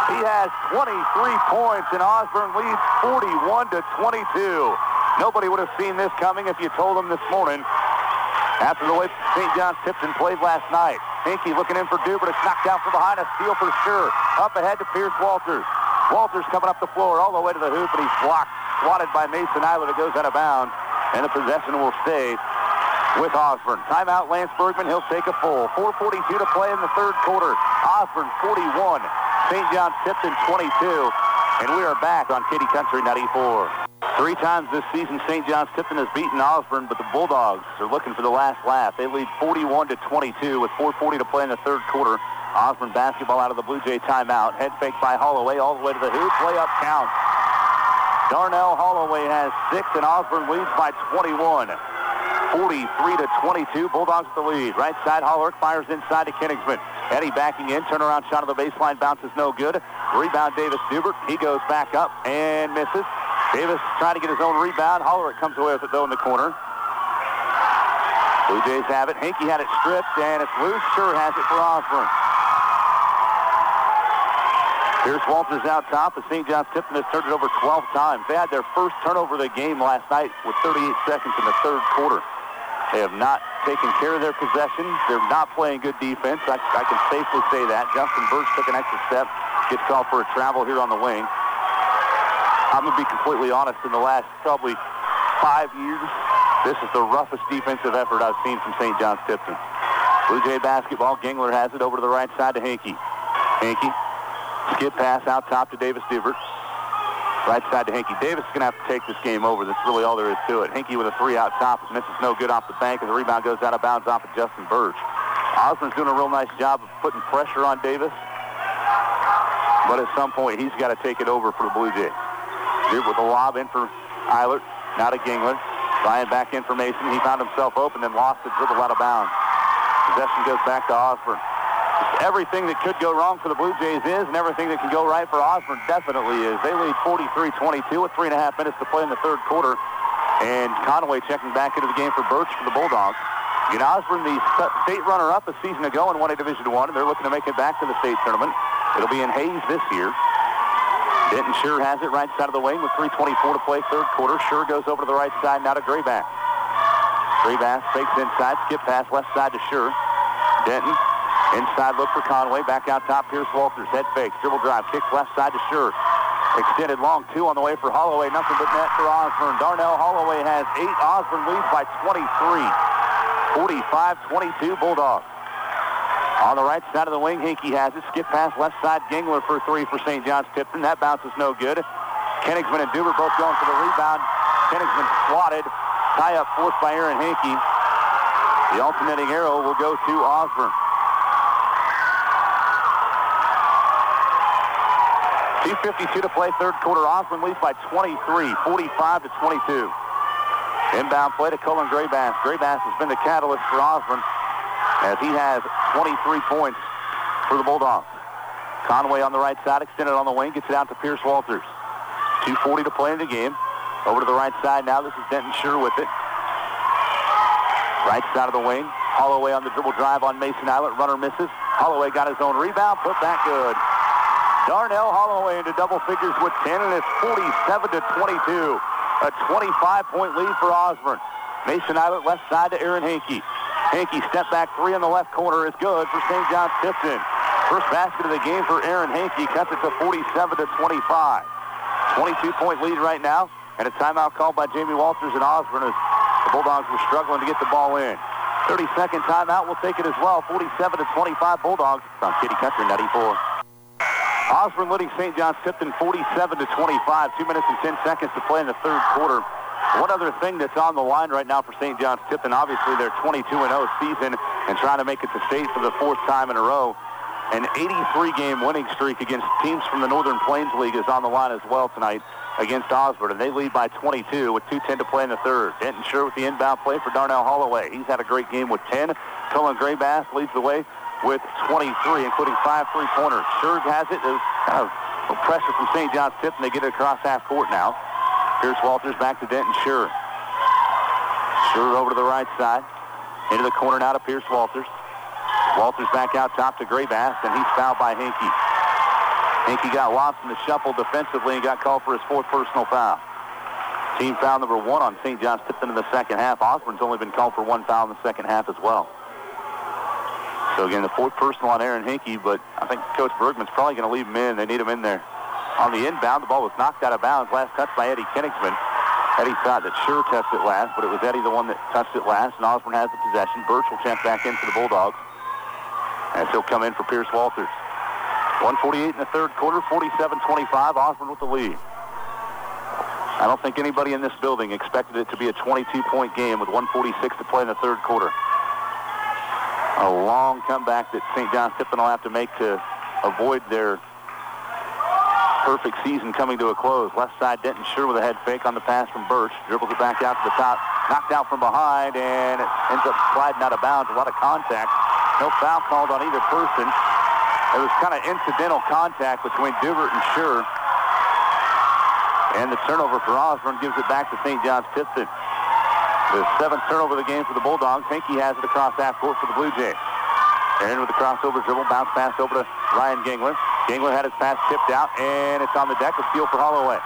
He has 23 points, and Osborne leads 41-22. Nobody would have seen this coming if you told them this morning. After the way St. John's Tipton played last night. Hinkey looking in for Dubert. It's knocked down from behind. A steal for sure. Up ahead to Pierce Walters. Walters coming up the floor all the way to the hoop, and he's blocked. Swatted by Mason Eilert. It goes out of bounds, and the possession will stay with Osborne. Timeout, Lance Bergman. He'll take a full. 4:42 to play in the third quarter. Osborne 41. St. John's Tipton 22. And we are back on Katy Country 94. 3 times this season, St. John's Tipton has beaten Osborne, but the Bulldogs are looking for the last laugh. They lead 41-22 with 4:40 to play in the third quarter. Osborne basketball out of the Blue Jay timeout. Head fake by Holloway all the way to the hoop. Layup counts. Darnell Holloway has 6, and Osborne leads by 21. 43-22. Bulldogs with the lead. Right side, Holloway fires inside to Kenningsman. Eddie backing in. Turnaround shot on the baseline. Bounces no good. Rebound, Davis Dubert. He goes back up and misses. Davis trying to get his own rebound. Holloway comes away with it, though, in the corner. Blue Jays have it. Hinkey had it stripped, and it's loose. Sure has it for Osborne. Pierce Walters out top. The St. John's Tipton has turned it over 12 times. They had their first turnover of the game last night with 38 seconds in the third quarter. They have not taken care of their possession. They're not playing good defense. I can safely say that. Justin Birch took an extra step. Gets called for a travel here on the wing. I'm going to be completely honest. In the last probably 5 years, this is the roughest defensive effort I've seen from St. John's Tipton. Blue Jay basketball. Gingler has it over to the right side to Hinkey. Hinkey. Skip pass out top to Davis Dubert. Right side to Hinkey. Davis is going to have to take this game over. That's really all there is to it. Hinkey with a 3 out top. Misses no good off the bank, and the rebound goes out of bounds off of Justin Birch. Osborne's doing a real nice job of putting pressure on Davis. But at some point, he's got to take it over for the Blue Jays. Dubert with a lob in for Eilert. Now to Gingler. Ryan back in for Mason. He found himself open and lost the dribble out of bounds. Possession goes back to Osborne. Everything that could go wrong for the Blue Jays is, and everything that can go right for Osborne definitely is. They lead 43-22 with 3.5 minutes to play in the third quarter. And Conway checking back into the game for Birch for the Bulldogs. Again, Osborne, the state runner-up a season ago in 1A Division I, and they're looking to make it back to the state tournament. It'll be in Hayes this year. Denton Sure has it right side of the wing with 3:24 to play third quarter. Sure goes over to the right side now to Grayback. Grayback fakes inside, skip pass left side to Sure. Denton. Inside look for Conway. Back out top, Pierce Walters. Head fake. Dribble drive. Kicks left side to Sure. Extended long 2 on the way for Holloway. Nothing but net for Osborne. Darnell Holloway has 8. Osborne leads by 23. 45-22 Bulldogs. On the right side of the wing, Hinkey has it. Skip pass left side. Gingler for 3 for St. John's Tipton. That bounce is no good. Kenningsman and Dubert both going for the rebound. Kenningsman swatted. Tie up forced by Aaron Hinkey. The alternating arrow will go to Osborne. 2:52 to play third quarter. Osborne leads by 23, 45-22. Inbound play to Cullen Graybass. Graybass has been the catalyst for Osborne as he has 23 points for the Bulldogs. Conway on the right side, extended on the wing, gets it out to Pierce Walters. 2:40 to play in the game. Over to the right side now. This is Denton Sure with it. Right side of the wing. Holloway on the dribble drive on Mason Eilert. Runner misses. Holloway got his own rebound. Put back good. Darnell Holloway into double figures with 10, and it's 47-22. A 25-point lead for Osborne. Mason Eilert left side to Aaron Hinkey. Hinkey step back 3 in the left corner is good for St. John's Tipton. First basket of the game for Aaron Hinkey cuts it to 47-25. 22-point lead right now, and a timeout called by Jamie Walters and Osborne as the Bulldogs were struggling to get the ball in. 30-second timeout will take it as well. 47-25 Bulldogs on Katy Country 94. Osborne leading St. John's Tipton 47-25. 2 minutes and 10 seconds to play in the third quarter. One other thing that's on the line right now for St. John's Tipton, obviously their 22-0 season and trying to make it to state for the 4th time in a row. An 83-game winning streak against teams from the Northern Plains League is on the line as well tonight against Osborne, and they lead by 22 with 2:10 to play in the third. Denton Sure with the inbound play for Darnell Holloway. He's had a great game with 10. Cullen Graybass leads the way with 23, including 5 3-pointers. Sure has it. There's pressure from St. John's Tipton. They get it across half court now. Pierce Walters back to Denton Sure. Sure over to the right side. Into the corner now to Pierce Walters. Walters back out top to Graybass, and he's fouled by Hinkey. Hinkey got lost in the shuffle defensively and got called for his 4th personal foul. Team foul number 1 on St. John's Tipton in the second half. Osborne's only been called for 1 foul in the second half as well. So again, the 4th personal on Aaron Hinkey, but I think Coach Bergman's probably going to leave him in. They need him in there. On the inbound, the ball was knocked out of bounds. Last touch by Eddie Kenigsman. Eddie thought that Sure touched it last, but it was Eddie the one that touched it last, and Osborne has the possession. Birch will check back in for the Bulldogs, as he'll come in for Pierce Walters. 1:48 in the third quarter, 47-25, Osborne with the lead. I don't think anybody in this building expected it to be a 22-point game with 1:46 to play in the third quarter. A long comeback that St. John's Tipton will have to make to avoid their perfect season coming to a close. Left side, Denton Sure with a head fake on the pass from Birch. Dribbles it back out to the top. Knocked out from behind, and it ends up sliding out of bounds. A lot of contact. No foul called on either person. It was kind of incidental contact between Dubert and Sure. And the turnover for Osborne gives it back to St. John's Tipton. The 7th turnover of the game for the Bulldogs. Hinkey has it across half court for the Blue Jays. And in with the crossover dribble, bounce pass over to Ryan Gingler. Gingler had his pass tipped out, and it's on the deck. A steal for Holloway.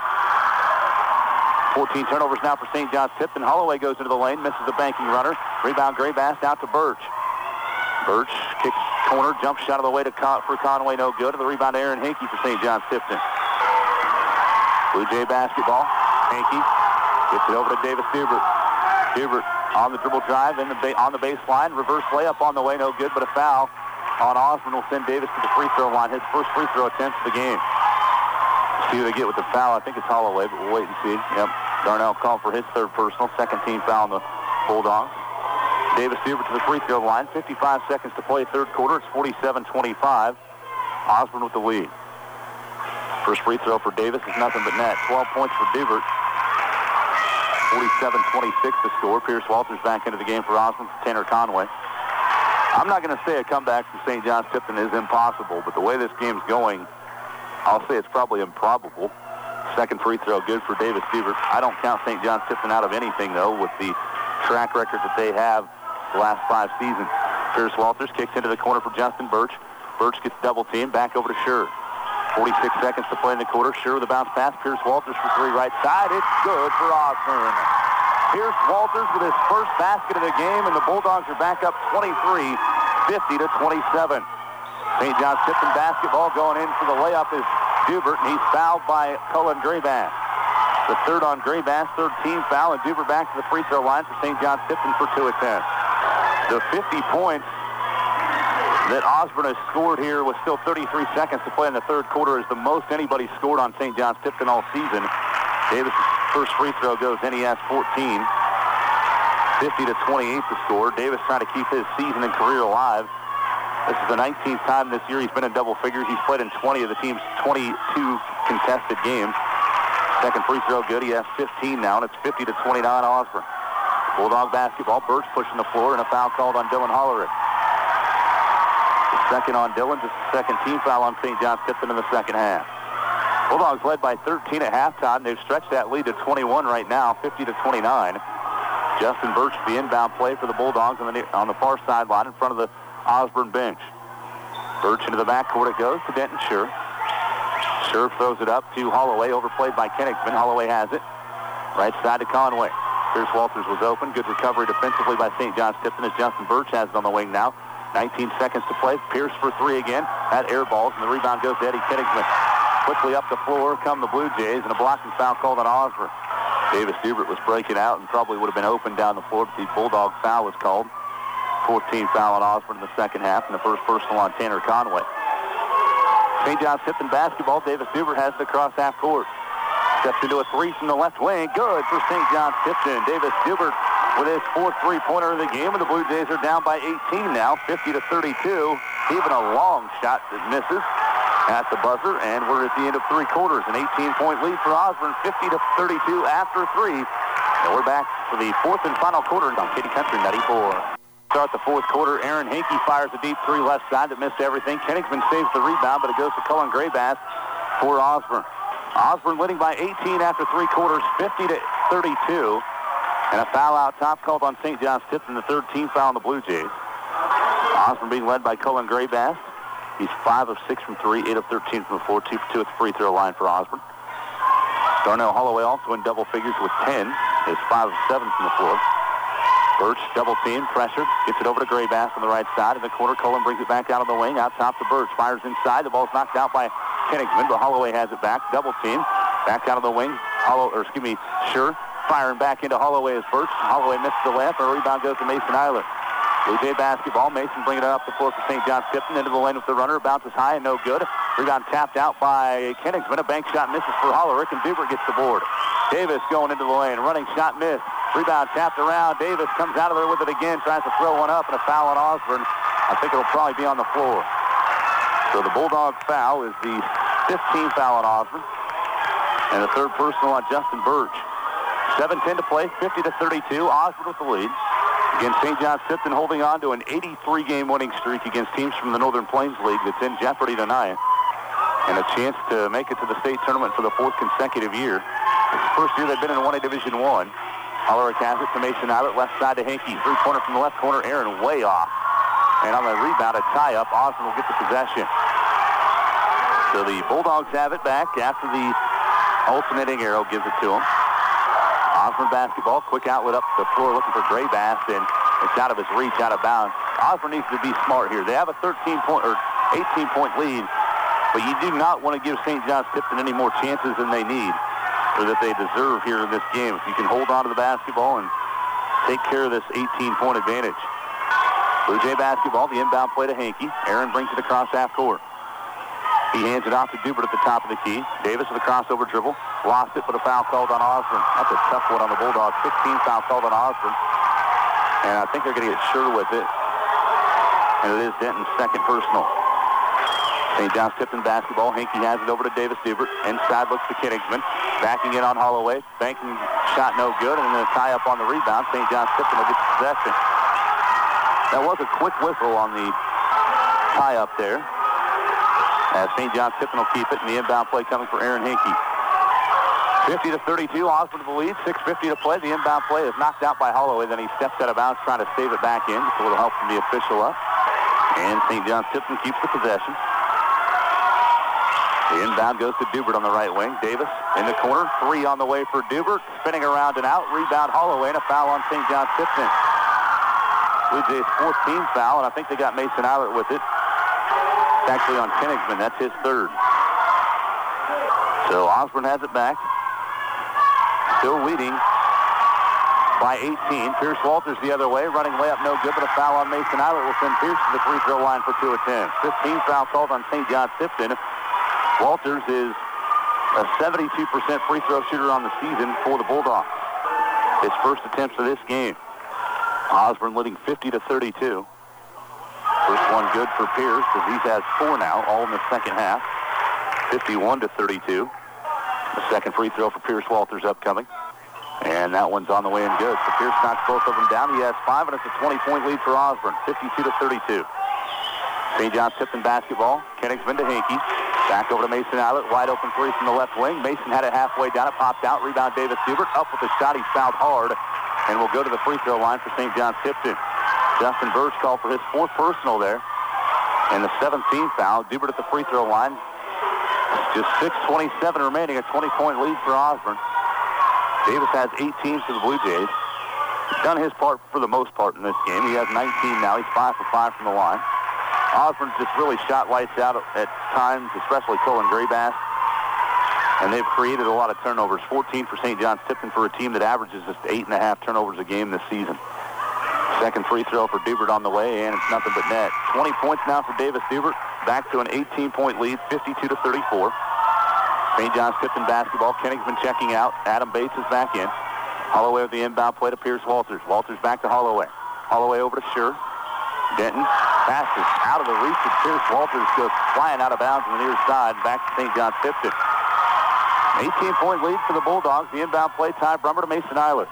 14 turnovers now for St. John's Tipton. Holloway goes into the lane, misses the banking runner. Rebound, Graybass out to Birch. Birch kicks corner, jump shot of the way for Conway, no good. And the rebound, Aaron Hinkey for St. John's Tipton. Blue Jay basketball. Hinkey gets it over to Davis Dubert. Dubert on the dribble drive on the baseline. Reverse layup on the way, no good, but a foul on Osborne will send Davis to the free throw line. His first free throw attempt of the game. See who they get with the foul. I think it's Holloway, but we'll wait and see. Yep. Darnell called for his 3rd personal. 2nd team foul on the Bulldogs. Davis Dubert to the free throw line. 55 seconds to play, 3rd quarter. It's 47-25. Osborne with the lead. First free throw for Davis is nothing but net. 12 points for Dubert. 47-26 the score. Pierce Walters back into the game for Osborne for Tanner Conway. I'm not going to say a comeback from St. John's Tipton is impossible, but the way this game's going, I'll say it's probably improbable. 2nd free throw good for Davis Dubert. I don't count St. John's Tipton out of anything, though, with the track record that they have the last 5 seasons. Pierce Walters kicks into the corner for Justin Birch. Birch gets double teamed, back over to Sure. 46 seconds to play in the quarter. Sure with a bounce pass. Pierce Walters for 3 right side. It's good for Osborne. Pierce Walters with his first basket of the game, and the Bulldogs are back up 23, 50-27. St. John's Tipton basketball going in for the layup is Dubert, and he's fouled by Cullen Graybass. The 3rd on Graybass, 3rd team foul, and Dubert back to the free throw line for St. John's Tipton for 2 attempts. The 50 points that Osborne has scored here with still 33 seconds to play in the 3rd quarter is the most anybody scored on St. John's Tipton all season. Davis' first free throw goes in. He has 14. 50-28 to score. Davis trying to keep his season and career alive. This is the 19th time this year he's been in double figures. He's played in 20 of the team's 22 contested games. 2nd free throw good. He has 15 now, and it's 50-29 Osborne. Bulldog basketball. Birch pushing the floor, and a foul called on Dylan Hollerich. The 2nd on Dylan, just the 2nd team foul on St. John's Tipton in the second half. Bulldogs led by 13 at halftime. They've stretched that lead to 21 right now, 50-29. Justin Birch, the inbound play for the Bulldogs on the far sideline in front of the Osborne bench. Birch into the backcourt it goes to Denton Sure. Sure throws it up to Holloway, overplayed by Kenigsman. Holloway has it. Right side to Conway. Pierce Walters was open. Good recovery defensively by St. John's Tipton as Justin Birch has it on the wing now. 19 seconds to play. Pierce for 3 again. That air balls, and the rebound goes to Eddie Kenigsman. Quickly up the floor come the Blue Jays, and a blocking foul called on Osborne. Davis Dubert was breaking out and probably would have been open down the floor, but the Bulldog foul was called. 14 foul on Osborne in the second half, and the first personal on Tanner Conway. St. John's Tipton basketball. Davis Dubert has it across half court. Steps into a 3 from the left wing. Good for St. John's Tipton. Davis Dubert with his 4th three-pointer of the game, and the Blue Jays are down by 18 now, 50-32. Even a long shot that misses at the buzzer, and we're at the end of 3 quarters. An 18-point lead for Osborne, 50-32 after 3. And we're back for the 4th and final quarter on Katy Country 94. Start the 4th quarter. Aaron Hinkey fires a deep 3 left side that missed everything. Kenigsman saves the rebound, but it goes to Cullen Graybass for Osborne. Osborne leading by 18 after 3 quarters, 50-32. And a foul out top called on St. John's Tipton, the 3rd team foul on the Blue Jays. Osborne being led by Cullen Graybass. He's 5 of 6 from 3, 8 of 13 from the floor, 2 for 2 at the free throw line for Osborne. Darnell Holloway also in double figures with 10, is 5 of 7 from the floor. Birch, double team, pressured, gets it over to Graybass on the right side. In the corner, Cullen brings it back out on the wing, out top to Birch. Fires inside, the ball's knocked out by Kenningsman, but Holloway has it back. Double team, back out of the wing. Sure, firing back into Holloway as Birch. Holloway misses the layup, and a rebound goes to Mason Eiler. Blue Jay basketball. Mason bringing it up the floor for St. John's Tipton. Into the lane with the runner. Bounces high and no good. Rebound tapped out by Kenningsman. A bank shot misses for Hollerick, and Dubert gets the board. Davis going into the lane. Running shot missed. Rebound tapped around. Davis comes out of there with it again. Tries to throw one up, and a foul on Osborne. I think it'll probably be on the floor. So the Bulldog foul is the 15th foul on Osborne. And the third personal on Justin Birch. 7:10 to play. 50-32. Osborne with the lead. Again, St. John's Tipton holding on to an 83-game winning streak against teams from the Northern Plains League that's in jeopardy tonight. And a chance to make it to the state tournament for the 4th consecutive year. It's the first year they've been in 1A Division I. Hollerick has it to Mason Eilert, left side to Hinkey. Three-pointer from the left corner, Aaron way off. And on the rebound, a tie-up, Osborne will get the possession. So the Bulldogs have it back after the alternating arrow gives it to them. Osborne basketball, quick outlet up the floor looking for Graybass, and it's out of his reach, out of bounds. Osborne needs to be smart here. They have a 18-point lead, but you do not want to give St. John's Tipton any more chances than they need or that they deserve here in this game. If you can hold on to the basketball and take care of this 18-point advantage. Blue Jay basketball, the inbound play to Hankey. Aaron brings it across half court. He hands it off to Dubert at the top of the key. Davis with a crossover dribble. Lost it, but a foul called on Osborne. That's a tough one on the Bulldogs. 16 foul called on Osborne. And I think they're going to get sure with it. And it is Denton's second personal. St. John's Tipton basketball. Hankey has it over to Davis Dubert. Inside looks to Kenningsman. Backing in on Holloway. Banking shot no good. And then a tie up on the rebound. St. John's Tipton will get the possession. That was a quick whistle on the tie up there. As St. John's Tipton will keep it, and the inbound play coming for Aaron Hinkey. 50-32, Osborne to the lead, 6:50 to play. The inbound play is knocked out by Holloway, then he steps out of bounds trying to save it back in. Just a little help from the official up. And St. John's Tipton keeps the possession. The inbound goes to Dubert on the right wing. Davis in the corner, 3 on the way for Dubert. Spinning around and out, rebound Holloway, and a foul on St. John's Tipton. Blue Jays' 4th team foul, and I think they got Mason Eilert with it. It's actually on Kenningsman. That's his 3rd. So Osborne has it back. Still leading by 18. Pierce Walters the other way. Running layup no good, but a foul on Mason Eilert will send Pierce to the free throw line for 2 attempts. 15 foul called on St. John's Tipton. Walters is a 72% free throw shooter on the season for the Bulldogs. His first attempts of this game. Osborne leading 50-32. First one good for Pierce, because he has 4 now, all in the second half. 51-32. The second free throw for Pierce Walters upcoming. And that one's on the way and good. So Pierce knocks both of them down. He has 5, and it's a 20-point lead for Osborne. 52-32. St. John's Tipton basketball. Kenningsman to Hankey. Back over to Mason Eilert. Wide open 3 from the left wing. Mason had it halfway down. It popped out. Rebound Davis Dubert. Up with the shot. He's fouled hard. And will go to the free throw line for St. John's Tipton. Justin Birch called for his 4th personal there. And the 17th foul. Dubert at the free throw line. Just 6:27 remaining. A 20-point lead for Osborne. Davis has 18 for the Blue Jays. He's done his part for the most part in this game. He has 19 now. He's 5 for 5 from the line. Osborne's just really shot lights out at times, especially Cullen Graybass. And they've created a lot of turnovers. 14 for St. John's Tipton for a team that averages just 8.5 turnovers a game this season. Second free throw for Dubert on the way, and it's nothing but net. 20 points now for Davis Dubert. Back to an 18-point lead, 52-34. St. John's Tipton basketball. Kenningsman checking out. Adam Bates is back in. Holloway with the inbound play to Pierce Walters. Walters back to Holloway. Holloway over to Scher. Denton passes out of the reach of Pierce Walters. Goes flying out of bounds on the near side. Back to St. John's Tipton. 18-point lead for the Bulldogs. The inbound play, Ty Brummer to Mason Eilert.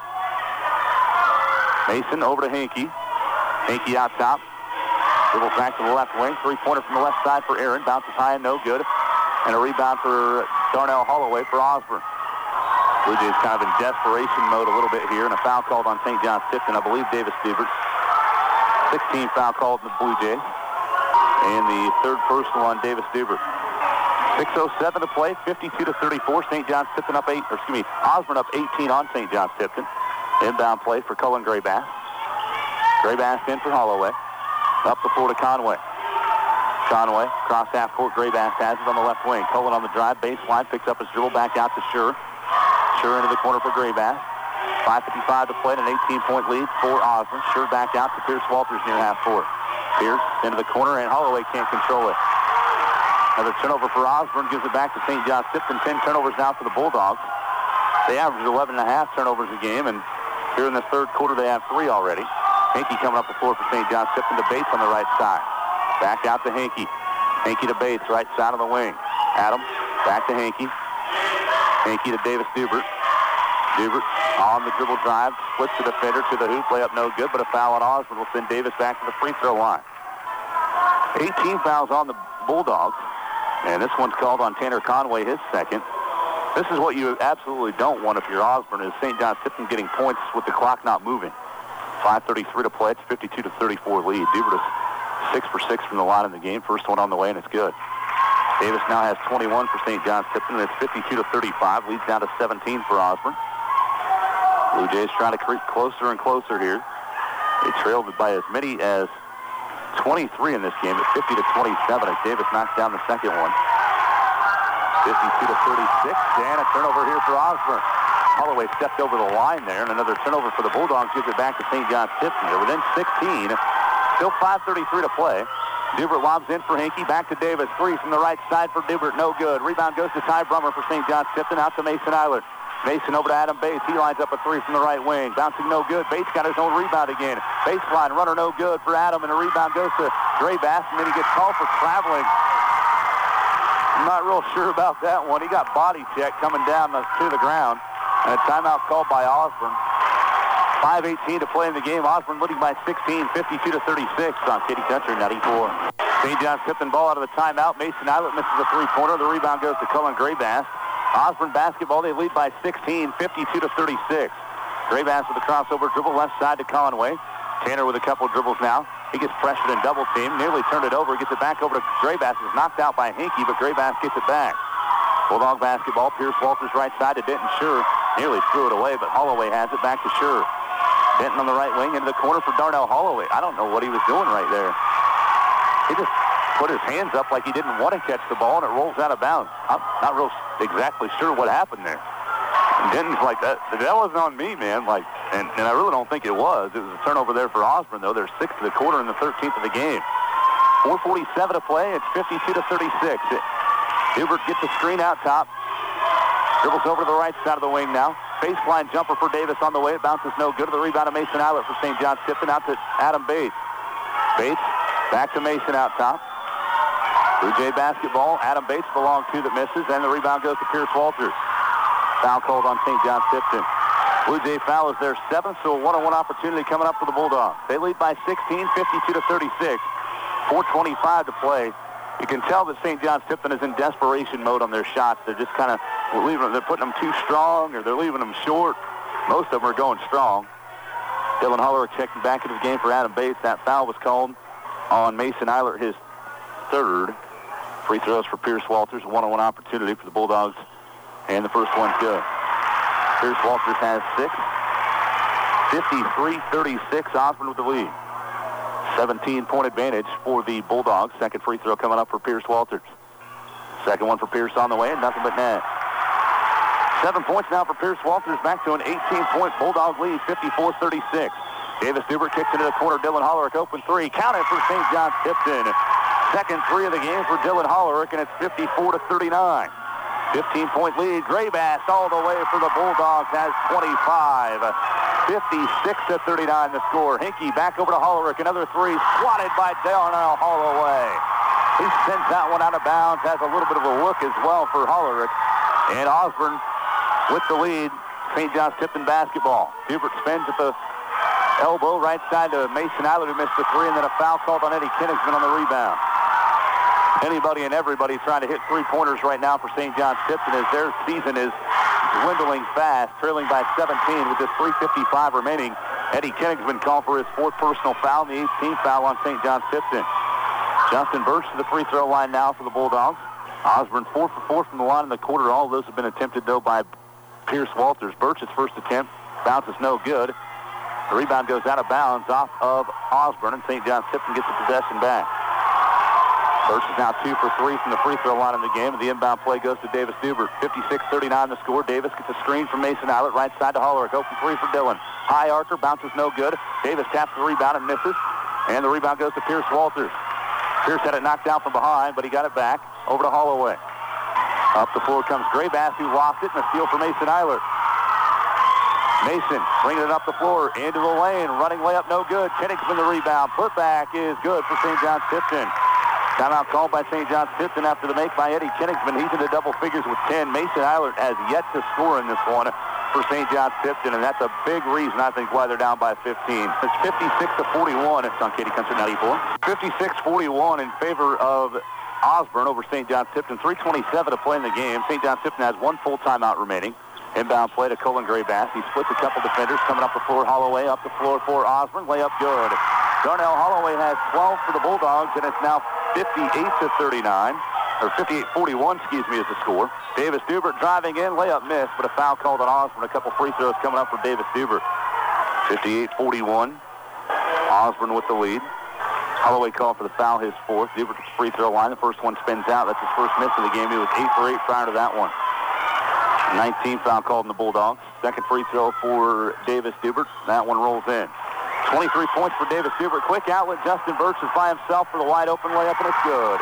Mason over to Hankey. Hankey out top. Dribbles back to the left wing. 3-pointer from the left side for Aaron. Bounces high and no good. And a rebound for Darnell Holloway for Osborne. Blue Jays kind of in desperation mode a little bit here. And a foul called on St. John's Tipton. I believe Davis Dubert. 16 foul called on the Blue Jays. And the third personal on Davis Dubert. 6:07 to play, 52-34. St. John's Tipton up Osborne up 18 on St. John's Tipton. Inbound play for Cullen Graybass. Graybass in for Holloway. Up the floor to Conway. Conway, cross half court. Graybass has it on the left wing. Cullen on the drive, baseline, picks up his dribble, back out to Schur. Schur into the corner for Graybass. 5:55 to play, an 18-point lead for Osborne. Schur back out to Pierce Walters near half court. Pierce into the corner, and Holloway can't control it. Another turnover for Osborne, gives it back to St. John's Tipton. 10 turnovers now for the Bulldogs. They average 11.5 turnovers a game, and here in the third quarter they have 3 already. Hankey coming up the floor for St. John's Tipton to Bates on the right side. Back out to Hankey. Hankey to Bates, right side of the wing. Adams, back to Hankey. Hankey to Davis Dubert. Dubert on the dribble drive, splits the defender to the hoop, layup no good, but a foul on Osborne will send Davis back to the free throw line. 18 fouls on the Bulldogs, and this one's called on Tanner Conway, his second. This is what you absolutely don't want if you're Osborne, is St. John's Tipton getting points with the clock not moving. 5:33 to play, it's 52-34 lead. Dubert is 6 for 6 from the line in the game, first one on the way, and it's good. Davis now has 21 for St. John's Tipton, and it's 52-35, leads down to 17 for Osborne. Blue Jays trying to creep closer and closer here. They trailed by as many as 23 in this game at 50-27 as Davis knocks down the second one. 52-36, and a turnover here for Osborne. Holloway stepped over the line there, and another turnover for the Bulldogs gives it back to St. John's Tipton. They're within 16, still 5:33 to play. Dubert lobs in for Hankey, back to Davis. 3 from the right side for Dubert, no good. Rebound goes to Ty Brummer for St. John's Tipton, out to Mason Eilert. Mason over to Adam Bates. He lines up a 3 from the right wing. Bouncing no good. Bates got his own rebound again. Baseline runner no good for Adam, and a rebound goes to Graybass, and then he gets called for traveling. I'm not real sure about that one. He got body checked coming down to the ground, and a timeout called by Osborne. 5:18 to play in the game. Osborne leading by 16, 52-36 on Kitty Country 94. St. John's Tipton ball out of the timeout. Mason Eilert misses a three-pointer. The rebound goes to Cullen Graybass. Osborne basketball, they lead by 16, 52-36. Graybass with a crossover dribble left side to Conway. Tanner with a couple of dribbles now. He gets pressured and double teamed, nearly turned it over, gets it back over to Graybass. It's knocked out by Hankey, but Graybass gets it back. Bulldog basketball, Pierce Walters right side to Denton Schur. Nearly threw it away, but Holloway has it back to Schur. Denton on the right wing into the corner for Darnell Holloway. I don't know what he was doing right there. He just put his hands up like he didn't want to catch the ball, and it rolls out of bounds. I'm not real exactly sure what happened there. And Denton's like, that wasn't on me, man. Like, and I really don't think it was. It was a turnover there for Osborne, though. They're 6th of the quarter and the 13th of the game. 4:47 to play. It's 52-36. Dubert gets the screen out top. Dribbles over to the right side of the wing now. Baseline jumper for Davis on the way. It bounces no good. The rebound to Mason Eilert for St. John's Tipton, out to Adam Bates. Bates back to Mason out top. Blue Jay basketball. Adam Bates belonged to that misses, and the rebound goes to Pierce Walters. Foul called on St. John's Tipton. Blue Jay foul is their 7th, so a one-on-one opportunity coming up for the Bulldogs. They lead by 16, 52-36. 4:25 to play. You can tell that St. John's Tipton is in desperation mode on their shots. They're just kind of leaving. They're putting them too strong, or they're leaving them short. Most of them are going strong. Dylan Holler checking back into the game for Adam Bates. That foul was called on Mason Eilert, his 3rd. Free throws for Pierce Walters. A one-on-one opportunity for the Bulldogs, and the first one's good. Pierce Walters has 6. 53-36. Osborne with the lead. 17-point advantage for the Bulldogs. Second free throw coming up for Pierce Walters. Second one for Pierce on the way, and nothing but net. 7 points now for Pierce Walters, back to an 18-point Bulldog lead, 54-36. Davis Dubert kicks into the corner. Dylan Hollerick open 3. Count it for St. John's Tipton. Second 3 of the game for Dylan Hollerick, and it's 54-39. 15-point lead. Graybass all the way for the Bulldogs has 25. 56-39 the score. Hinkey back over to Hollerick. Another 3 swatted by Darnell Holloway. He sends that one out of bounds. Has a little bit of a look as well for Hollerick. And Osborne with the lead. St. John's Tipton basketball. Dubert spins at the elbow. Right side to Mason Eilert, who missed the 3. And then a foul called on Eddie Kinnigsman on the rebound. Anybody and everybody trying to hit three-pointers right now for St. John's Tipton as their season is dwindling fast, trailing by 17 with just 3:55 remaining. Eddie Kinnigsman called for his 4th personal foul and the 18th foul on St. John's Tipton. Justin Birch to the free throw line now for the Bulldogs. Osborne 4 for 4 from the line in the quarter. All of those have been attempted, though, by Pierce Walters. Birch's first attempt bounces no good. The rebound goes out of bounds off of Osborne, and St. John's Tipton gets the possession back. Birch is now 2 for 3 from the free throw line in the game, and the inbound play goes to Davis Dubert. 56-39 the score. Davis gets a screen from Mason Eilert, right side to Hollerick. Open 3 for Dillon. High archer, bounces no good. Davis taps the rebound and misses, and the rebound goes to Pierce Walters. Pierce had it knocked down from behind, but he got it back over to Holloway. Up the floor comes Graybass, who lost it, and a steal for Mason Eilert. Mason bringing it up the floor into the lane. Running layup, no good. Kenningsman the rebound. Putback is good for St. John's Tipton. Timeout called by St. John's Tipton after the make by Eddie Kenningsman. He's into double figures with 10. Mason Eilert has yet to score in this one for St. John's Tipton, and that's a big reason, I think, why they're down by 15. It's 56-41. It's on Katy Country 94. 56-41 in favor of Osborne over St. John's Tipton. 3:27 to play in the game. St. John's Tipton has one full timeout remaining. Inbound play to Colin Graybass. He splits a couple defenders. Coming up the floor, Holloway up the floor for Osborne. Layup good. Darnell Holloway has 12 for the Bulldogs, and it's now 58-39. Or 58-41, excuse me, is the score. Davis Dubert driving in. Layup missed, but a foul called on Osborne. A couple free throws coming up for Davis Dubert. 58-41. Osborne with the lead. Holloway called for the foul, his fourth. Dubert at the free throw line. The first one spins out. That's his first miss of the game. He was 8 for 8 prior to that one. 19 foul called on the Bulldogs. Second free throw for Davis Dubert. That one rolls in. 23 points for Davis Dubert. Quick outlet. Justin Birch is by himself for the wide open layup, and it's good.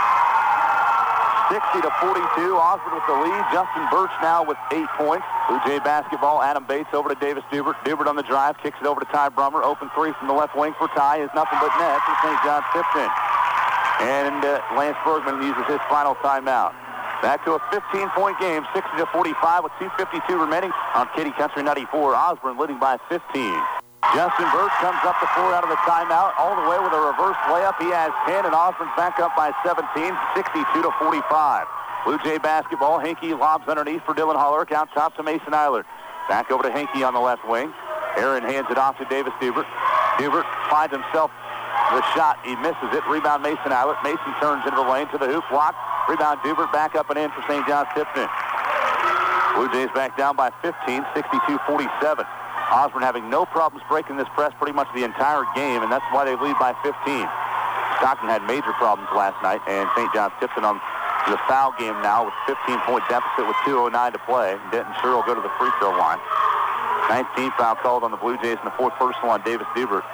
60-42. Osborne with the lead. Justin Birch now with 8 points. Blue Jay basketball. Adam Bates over to Davis Dubert. Dubert on the drive. Kicks it over to Ty Brummer. Open 3 from the left wing for Ty is nothing but net for St. John's Tipton. And Lance Bergman uses his final timeout. Back to a 15-point game, 60-45 with 2:52 remaining on Katy Country 94. Osborne leading by 15. Justin Birch comes up the floor out of the timeout all the way with a reverse layup. He has 10, and Osborne's back up by 17, 62-45. Blue Jay basketball. Hinkie lobs underneath for Dylan Hollerick. Out top to Mason Eilert. Back over to Hinkie on the left wing. Aaron hands it off to Davis Dubert. Dubert finds himself the shot. He misses it. Rebound Mason Eilert. Mason turns into the lane to the hoop block. Rebound Dubert back up and in for St. John's Tipton. Blue Jays back down by 15, 62-47. Osborne having no problems breaking this press pretty much the entire game, and that's why they lead by 15. Stockton had major problems last night, and St. John's Tipton on the foul game now with 15-point deficit with 2:09 to play. Denton Sure will go to the free throw line. 19 foul called on the Blue Jays and the fourth personal on Davis Dubert.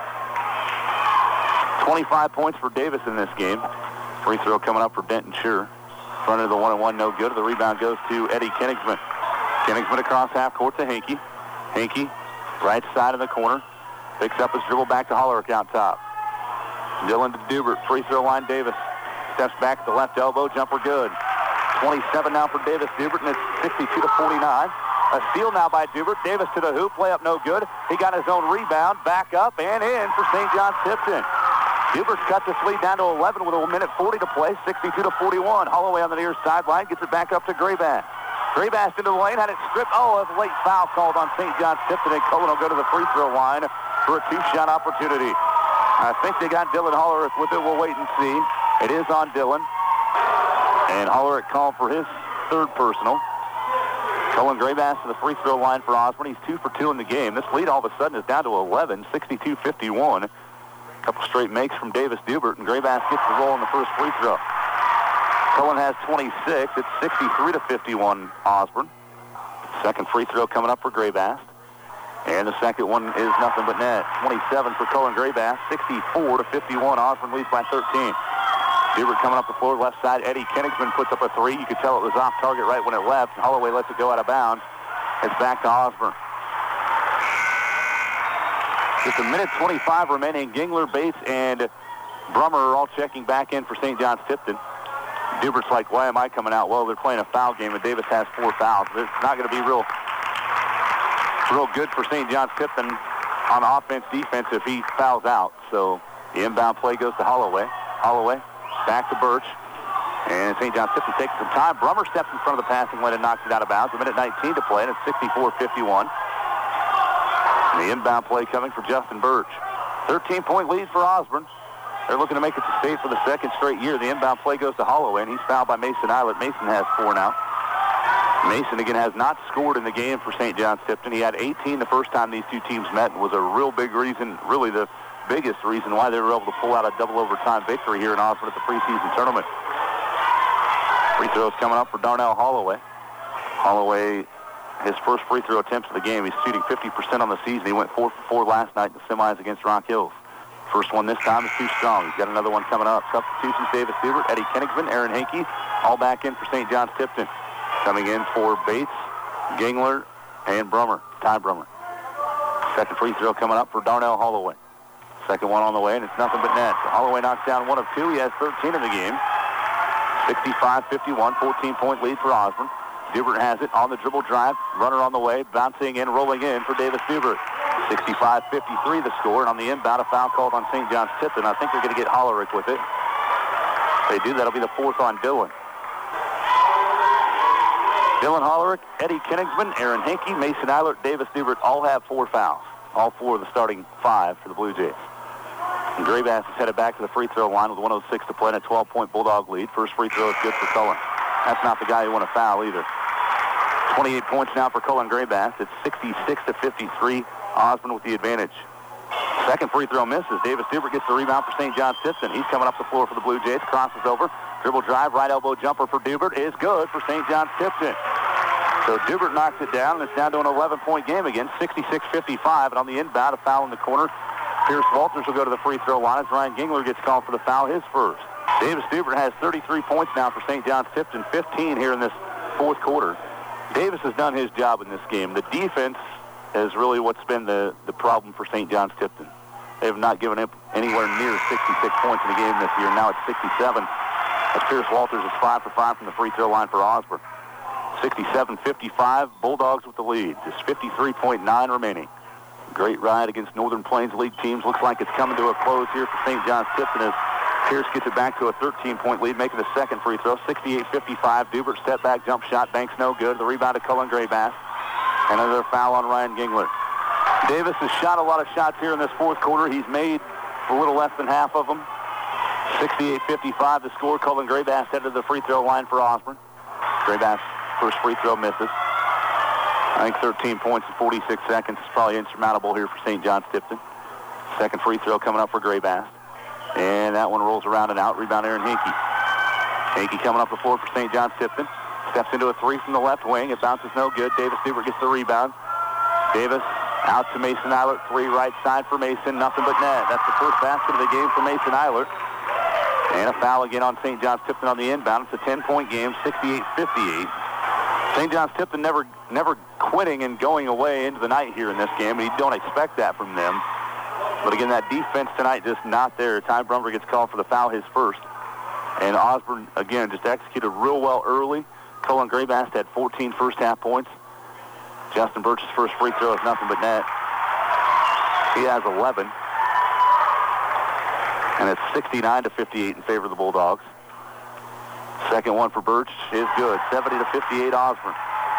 25 points for Davis in this game. Free throw coming up for Denton Sure. Front of the 1-on-1, no good. The rebound goes to Eddie Kenningsman. Kenningsman across half court to Hinkie. Hinkie, right side of the corner. Picks up his dribble back to Hollerick out top. Dylan to Dubert. Free throw line, Davis. Steps back at the left elbow. Jumper good. 27 now for Davis Dubert, and it's 62-49. A steal now by Dubert. Davis to the hoop. Layup no good. He got his own rebound. Back up and in for St. John's Tipton. Dubert's cut this lead down to 11 with 1:40 to play, 62-41. Holloway on the near sideline gets it back up to Graybass. Graybass into the lane, had it stripped. Oh, a late foul called on St. John's Tipton, and Cohen will go to the free throw line for a two-shot opportunity. I think they got Dylan Hollerick with it. We'll wait and see. It is on Dylan. And Hollerick called for his third personal. Colin Graybass to the free throw line for Osborne. He's 2 for 2 in the game. This lead all of a sudden is down to 11, 62-51. A couple straight makes from Davis Dubert, and Graybass gets the roll on the first free throw. Cullen has 26. It's 63-51 Osborne. Second free throw coming up for Graybass. And the second one is nothing but net. 27 for Cullen Graybass. 64-51. Osborne leads by 13. Dubert coming up the floor, left side. Eddie Kenningsman puts up a three. You could tell it was off target right when it left. Holloway lets it go out of bounds. It's back to Osborne. Just a minute 25 remaining. Gingler, Bates, and Brummer are all checking back in for St. John's Tipton. Dubert's like, why am I coming out? Well, they're playing a foul game, and Davis has 4 fouls. It's not going to be real good for St. John's Tipton on offense, defense if he fouls out. So the inbound play goes to Holloway. Holloway back to Birch. And St. John's Tipton takes some time. Brummer steps in front of the passing lane and knocks it out of bounds. A minute 19 to play, and it's 64-51. And the inbound play coming for Justin Birch. 13-point lead for Osborne. They're looking to make it to state for the second straight year. The inbound play goes to Holloway, and he's fouled by Mason Eilert. Mason has 4 now. Mason, again, has not scored in the game for St. John's Tipton. He had 18 the first time these two teams met, and was a real big reason, really the biggest reason why they were able to pull out a double overtime victory here in Osborne at the preseason tournament. Free throws coming up for Darnell Holloway. Holloway, his first free throw attempts of the game. He's shooting 50% on the season. He went 4 for 4 last night in the semis against Rock Hills. First one this time is too strong. He's got another one coming up. Substitutions, Davis Dubert, Eddie Kenigsman, Aaron Hankey, all back in for St. John's Tipton. Coming in for Bates, Gingler, and Brummer, Ty Brummer. Second free throw coming up for Darnell Holloway. Second one on the way, and it's nothing but net. Holloway knocks down 1 of 2. He has 13 in the game. 65-51, 14-point lead for Osborne. Dubert has it on the dribble drive. Runner on the way, bouncing in, rolling in for Davis Dubert. 65-53 the score, and on the inbound, a foul called on St. John's Tipton. I think they're going to get Hollerick with it. If they do, that'll be the 4th on Dillon. Dylan Hollerick, Eddie Kenigsman, Aaron Hankey, Mason Eilert, Davis Dubert all have 4 fouls. All 4 of the starting 5 for the Blue Jays. And Graybass is headed back to the free throw line with 1:06 to play and a 12-point Bulldog lead. First free throw is good for Cullen. That's not the guy who won a foul either. 28 points now for Cullen Graybass. It's 66-53. Osborne with the advantage. Second free throw misses. Davis Dubert gets the rebound for St. John's Tipton. He's coming up the floor for the Blue Jays. Crosses over. Dribble drive. Right elbow jumper for Dubert is good for St. John's Tipton. So Dubert knocks it down, and it's down to an 11-point game again, 66-55. And on the inbound, a foul in the corner. Pierce Walters will go to the free throw line as Ryan Gingler gets called for the foul, his first. Davis Dubert has 33 points now for St. John's Tipton, 15 here in this 4th quarter. Davis has done his job in this game. The defense is really what's been the problem for St. John's Tipton. They have not given up anywhere near 66 points in the game this year. Now it's 67. As Pierce Walters is 5 for 5 from the free throw line for Osborne. 67-55, Bulldogs with the lead. Just 53.9 remaining. Great ride against Northern Plains League teams. Looks like it's coming to a close here for St. John's Tipton as Pierce gets it back to a 13-point lead, making the second free throw. 68-55, Dubert step back jump shot, banks no good. The rebound to Cullen Graybass. Another foul on Ryan Gingler. Davis has shot a lot of shots here in this 4th quarter. He's made a little less than half of them. 68-55 the score. Cullen Graybass headed to the free throw line for Osborne. Graybass first free throw misses. I think 13 points in 46 seconds is probably insurmountable here for St. John's Tipton. Second free throw coming up for Graybass. And that one rolls around and out. Rebound Aaron Hankey. Hankey coming up the floor for St. John's Tipton. Steps into a 3 from the left wing. It bounces no good. Davis Dubert gets the rebound. Davis out to Mason Eilert. 3 right side for Mason. Nothing but net. That's the first basket of the game for Mason Eilert. And a foul again on St. John's Tipton on the inbound. It's a 10-point game, 68-58. St. John's Tipton never quitting and going away into the night here in this game, and you don't expect that from them. But again, that defense tonight just not there. Ty Brummer gets called for the foul, his first. And Osborne, again, just executed real well early. Cullen Graybass had 14 first-half points. Justin Birch's first free throw is nothing but net. He has 11. And it's 69-58 in favor of the Bulldogs. Second one for Birch is good. 70-58 Osborne.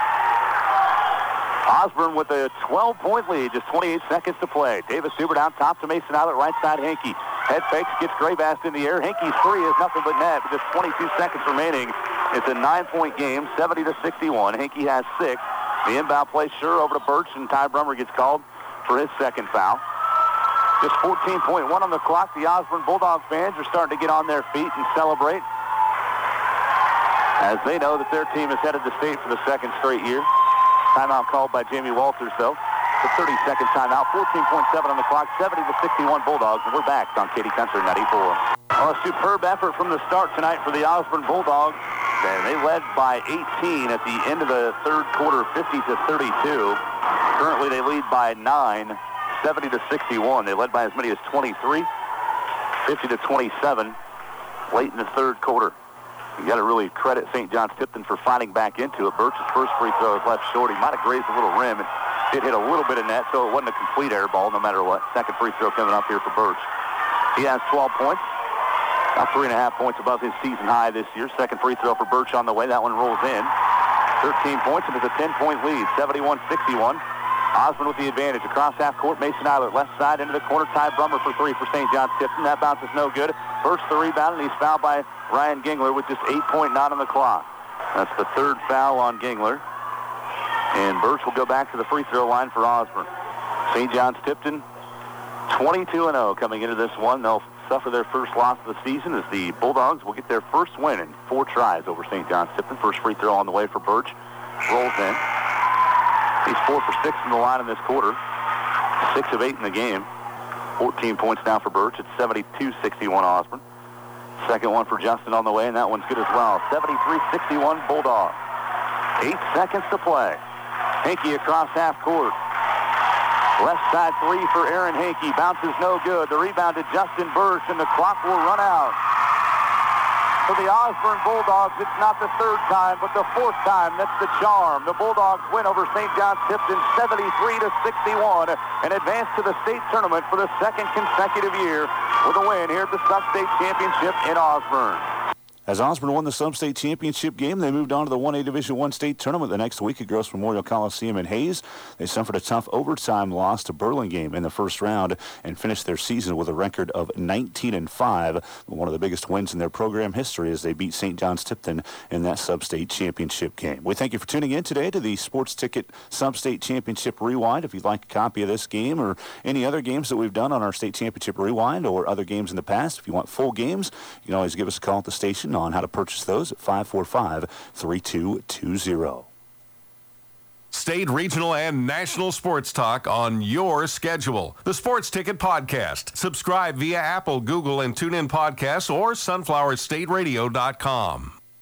Osborne with a 12-point lead, just 28 seconds to play. Davis Dubert out top to Mason Eilert, right side Hankey. Head fakes, gets Graybass in the air. Hankey's 3 is nothing but net, with just 22 seconds remaining. It's a 9-point game, 70-61. Hankey has 6. The inbound play sure over to Birch, and Ty Brummer gets called for his second foul. Just 14.1 on the clock. The Osborne Bulldog fans are starting to get on their feet and celebrate, as they know that their team is headed to state for the second straight year. Timeout called by Jamie Walters, though. The 30-second timeout. 14.7 on the clock. 70-61 Bulldogs, and we're back on Katy Country 94. Well, a superb effort from the start tonight for the Osborne Bulldogs. And they led by 18 at the end of the third quarter, 50-32. Currently, they lead by 9, 70-61. They led by as many as 23, 50-27 late in the third quarter. You got to really credit St. John's Tipton for fighting back into it. Birch's first free throw is left short. He might have grazed a little rim. It did hit a little bit of net, so it wasn't a complete air ball no matter what. Second free throw coming up here for Birch. He has 12 points. About 3.5 points above his season high this year. Second free throw for Birch on the way. That one rolls in. 13 points, and it's a 10-point lead, 71-61. Osborne with the advantage. Across half court, Mason Eilert left side into the corner. Ty Brummer for three for St. John's Tipton. That bounce is no good. Birch the rebound, and he's fouled by Ryan Gingler with just 8.9 on the clock. That's the third foul on Gingler. And Birch will go back to the free throw line for Osborne. St. John's Tipton 22-0 coming into this one. They'll suffer their first loss of the season as the Bulldogs will get their first win in 4 tries over St. John's Tipton. First free throw on the way for Birch. Rolls in. He's 4 for 6 from the line in this quarter. 6 of 8 in the game. 14 points now for Birch. It's 72-61 Osborne. Second one for Justin on the way, and that one's good as well. 73-61 Bulldogs. 8 seconds to play. Hankey across half court. Left side three for Aaron Hankey. Bounces no good. The rebound to Justin Birch, and the clock will run out. For the Osborne Bulldogs, it's not the third time, but the fourth time. That's the charm. The Bulldogs win over St. John's Tipton 73-61 and advance to the state tournament for the second consecutive year with a win here at the Sub-State Championship in Osborne. As Osborne won the Sub-State Championship game, they moved on to the 1A Division I State Tournament the next week at Gross Memorial Coliseum in Hayes. They suffered a tough overtime loss to Burlingame in the first round and finished their season with a record of 19-5, one of the biggest wins in their program history as they beat St. John's Tipton in that Sub-State Championship game. We thank you for tuning in today to the Sports Ticket Sub-State Championship Rewind. If you'd like a copy of this game or any other games that we've done on our State Championship Rewind or other games in the past, if you want full games, you can always give us a call at the station on how to purchase those at 545-3220. State, regional, and national sports talk on your schedule. The Sports Ticket Podcast. Subscribe via Apple, Google, and TuneIn Podcasts or sunflowerstateradio.com.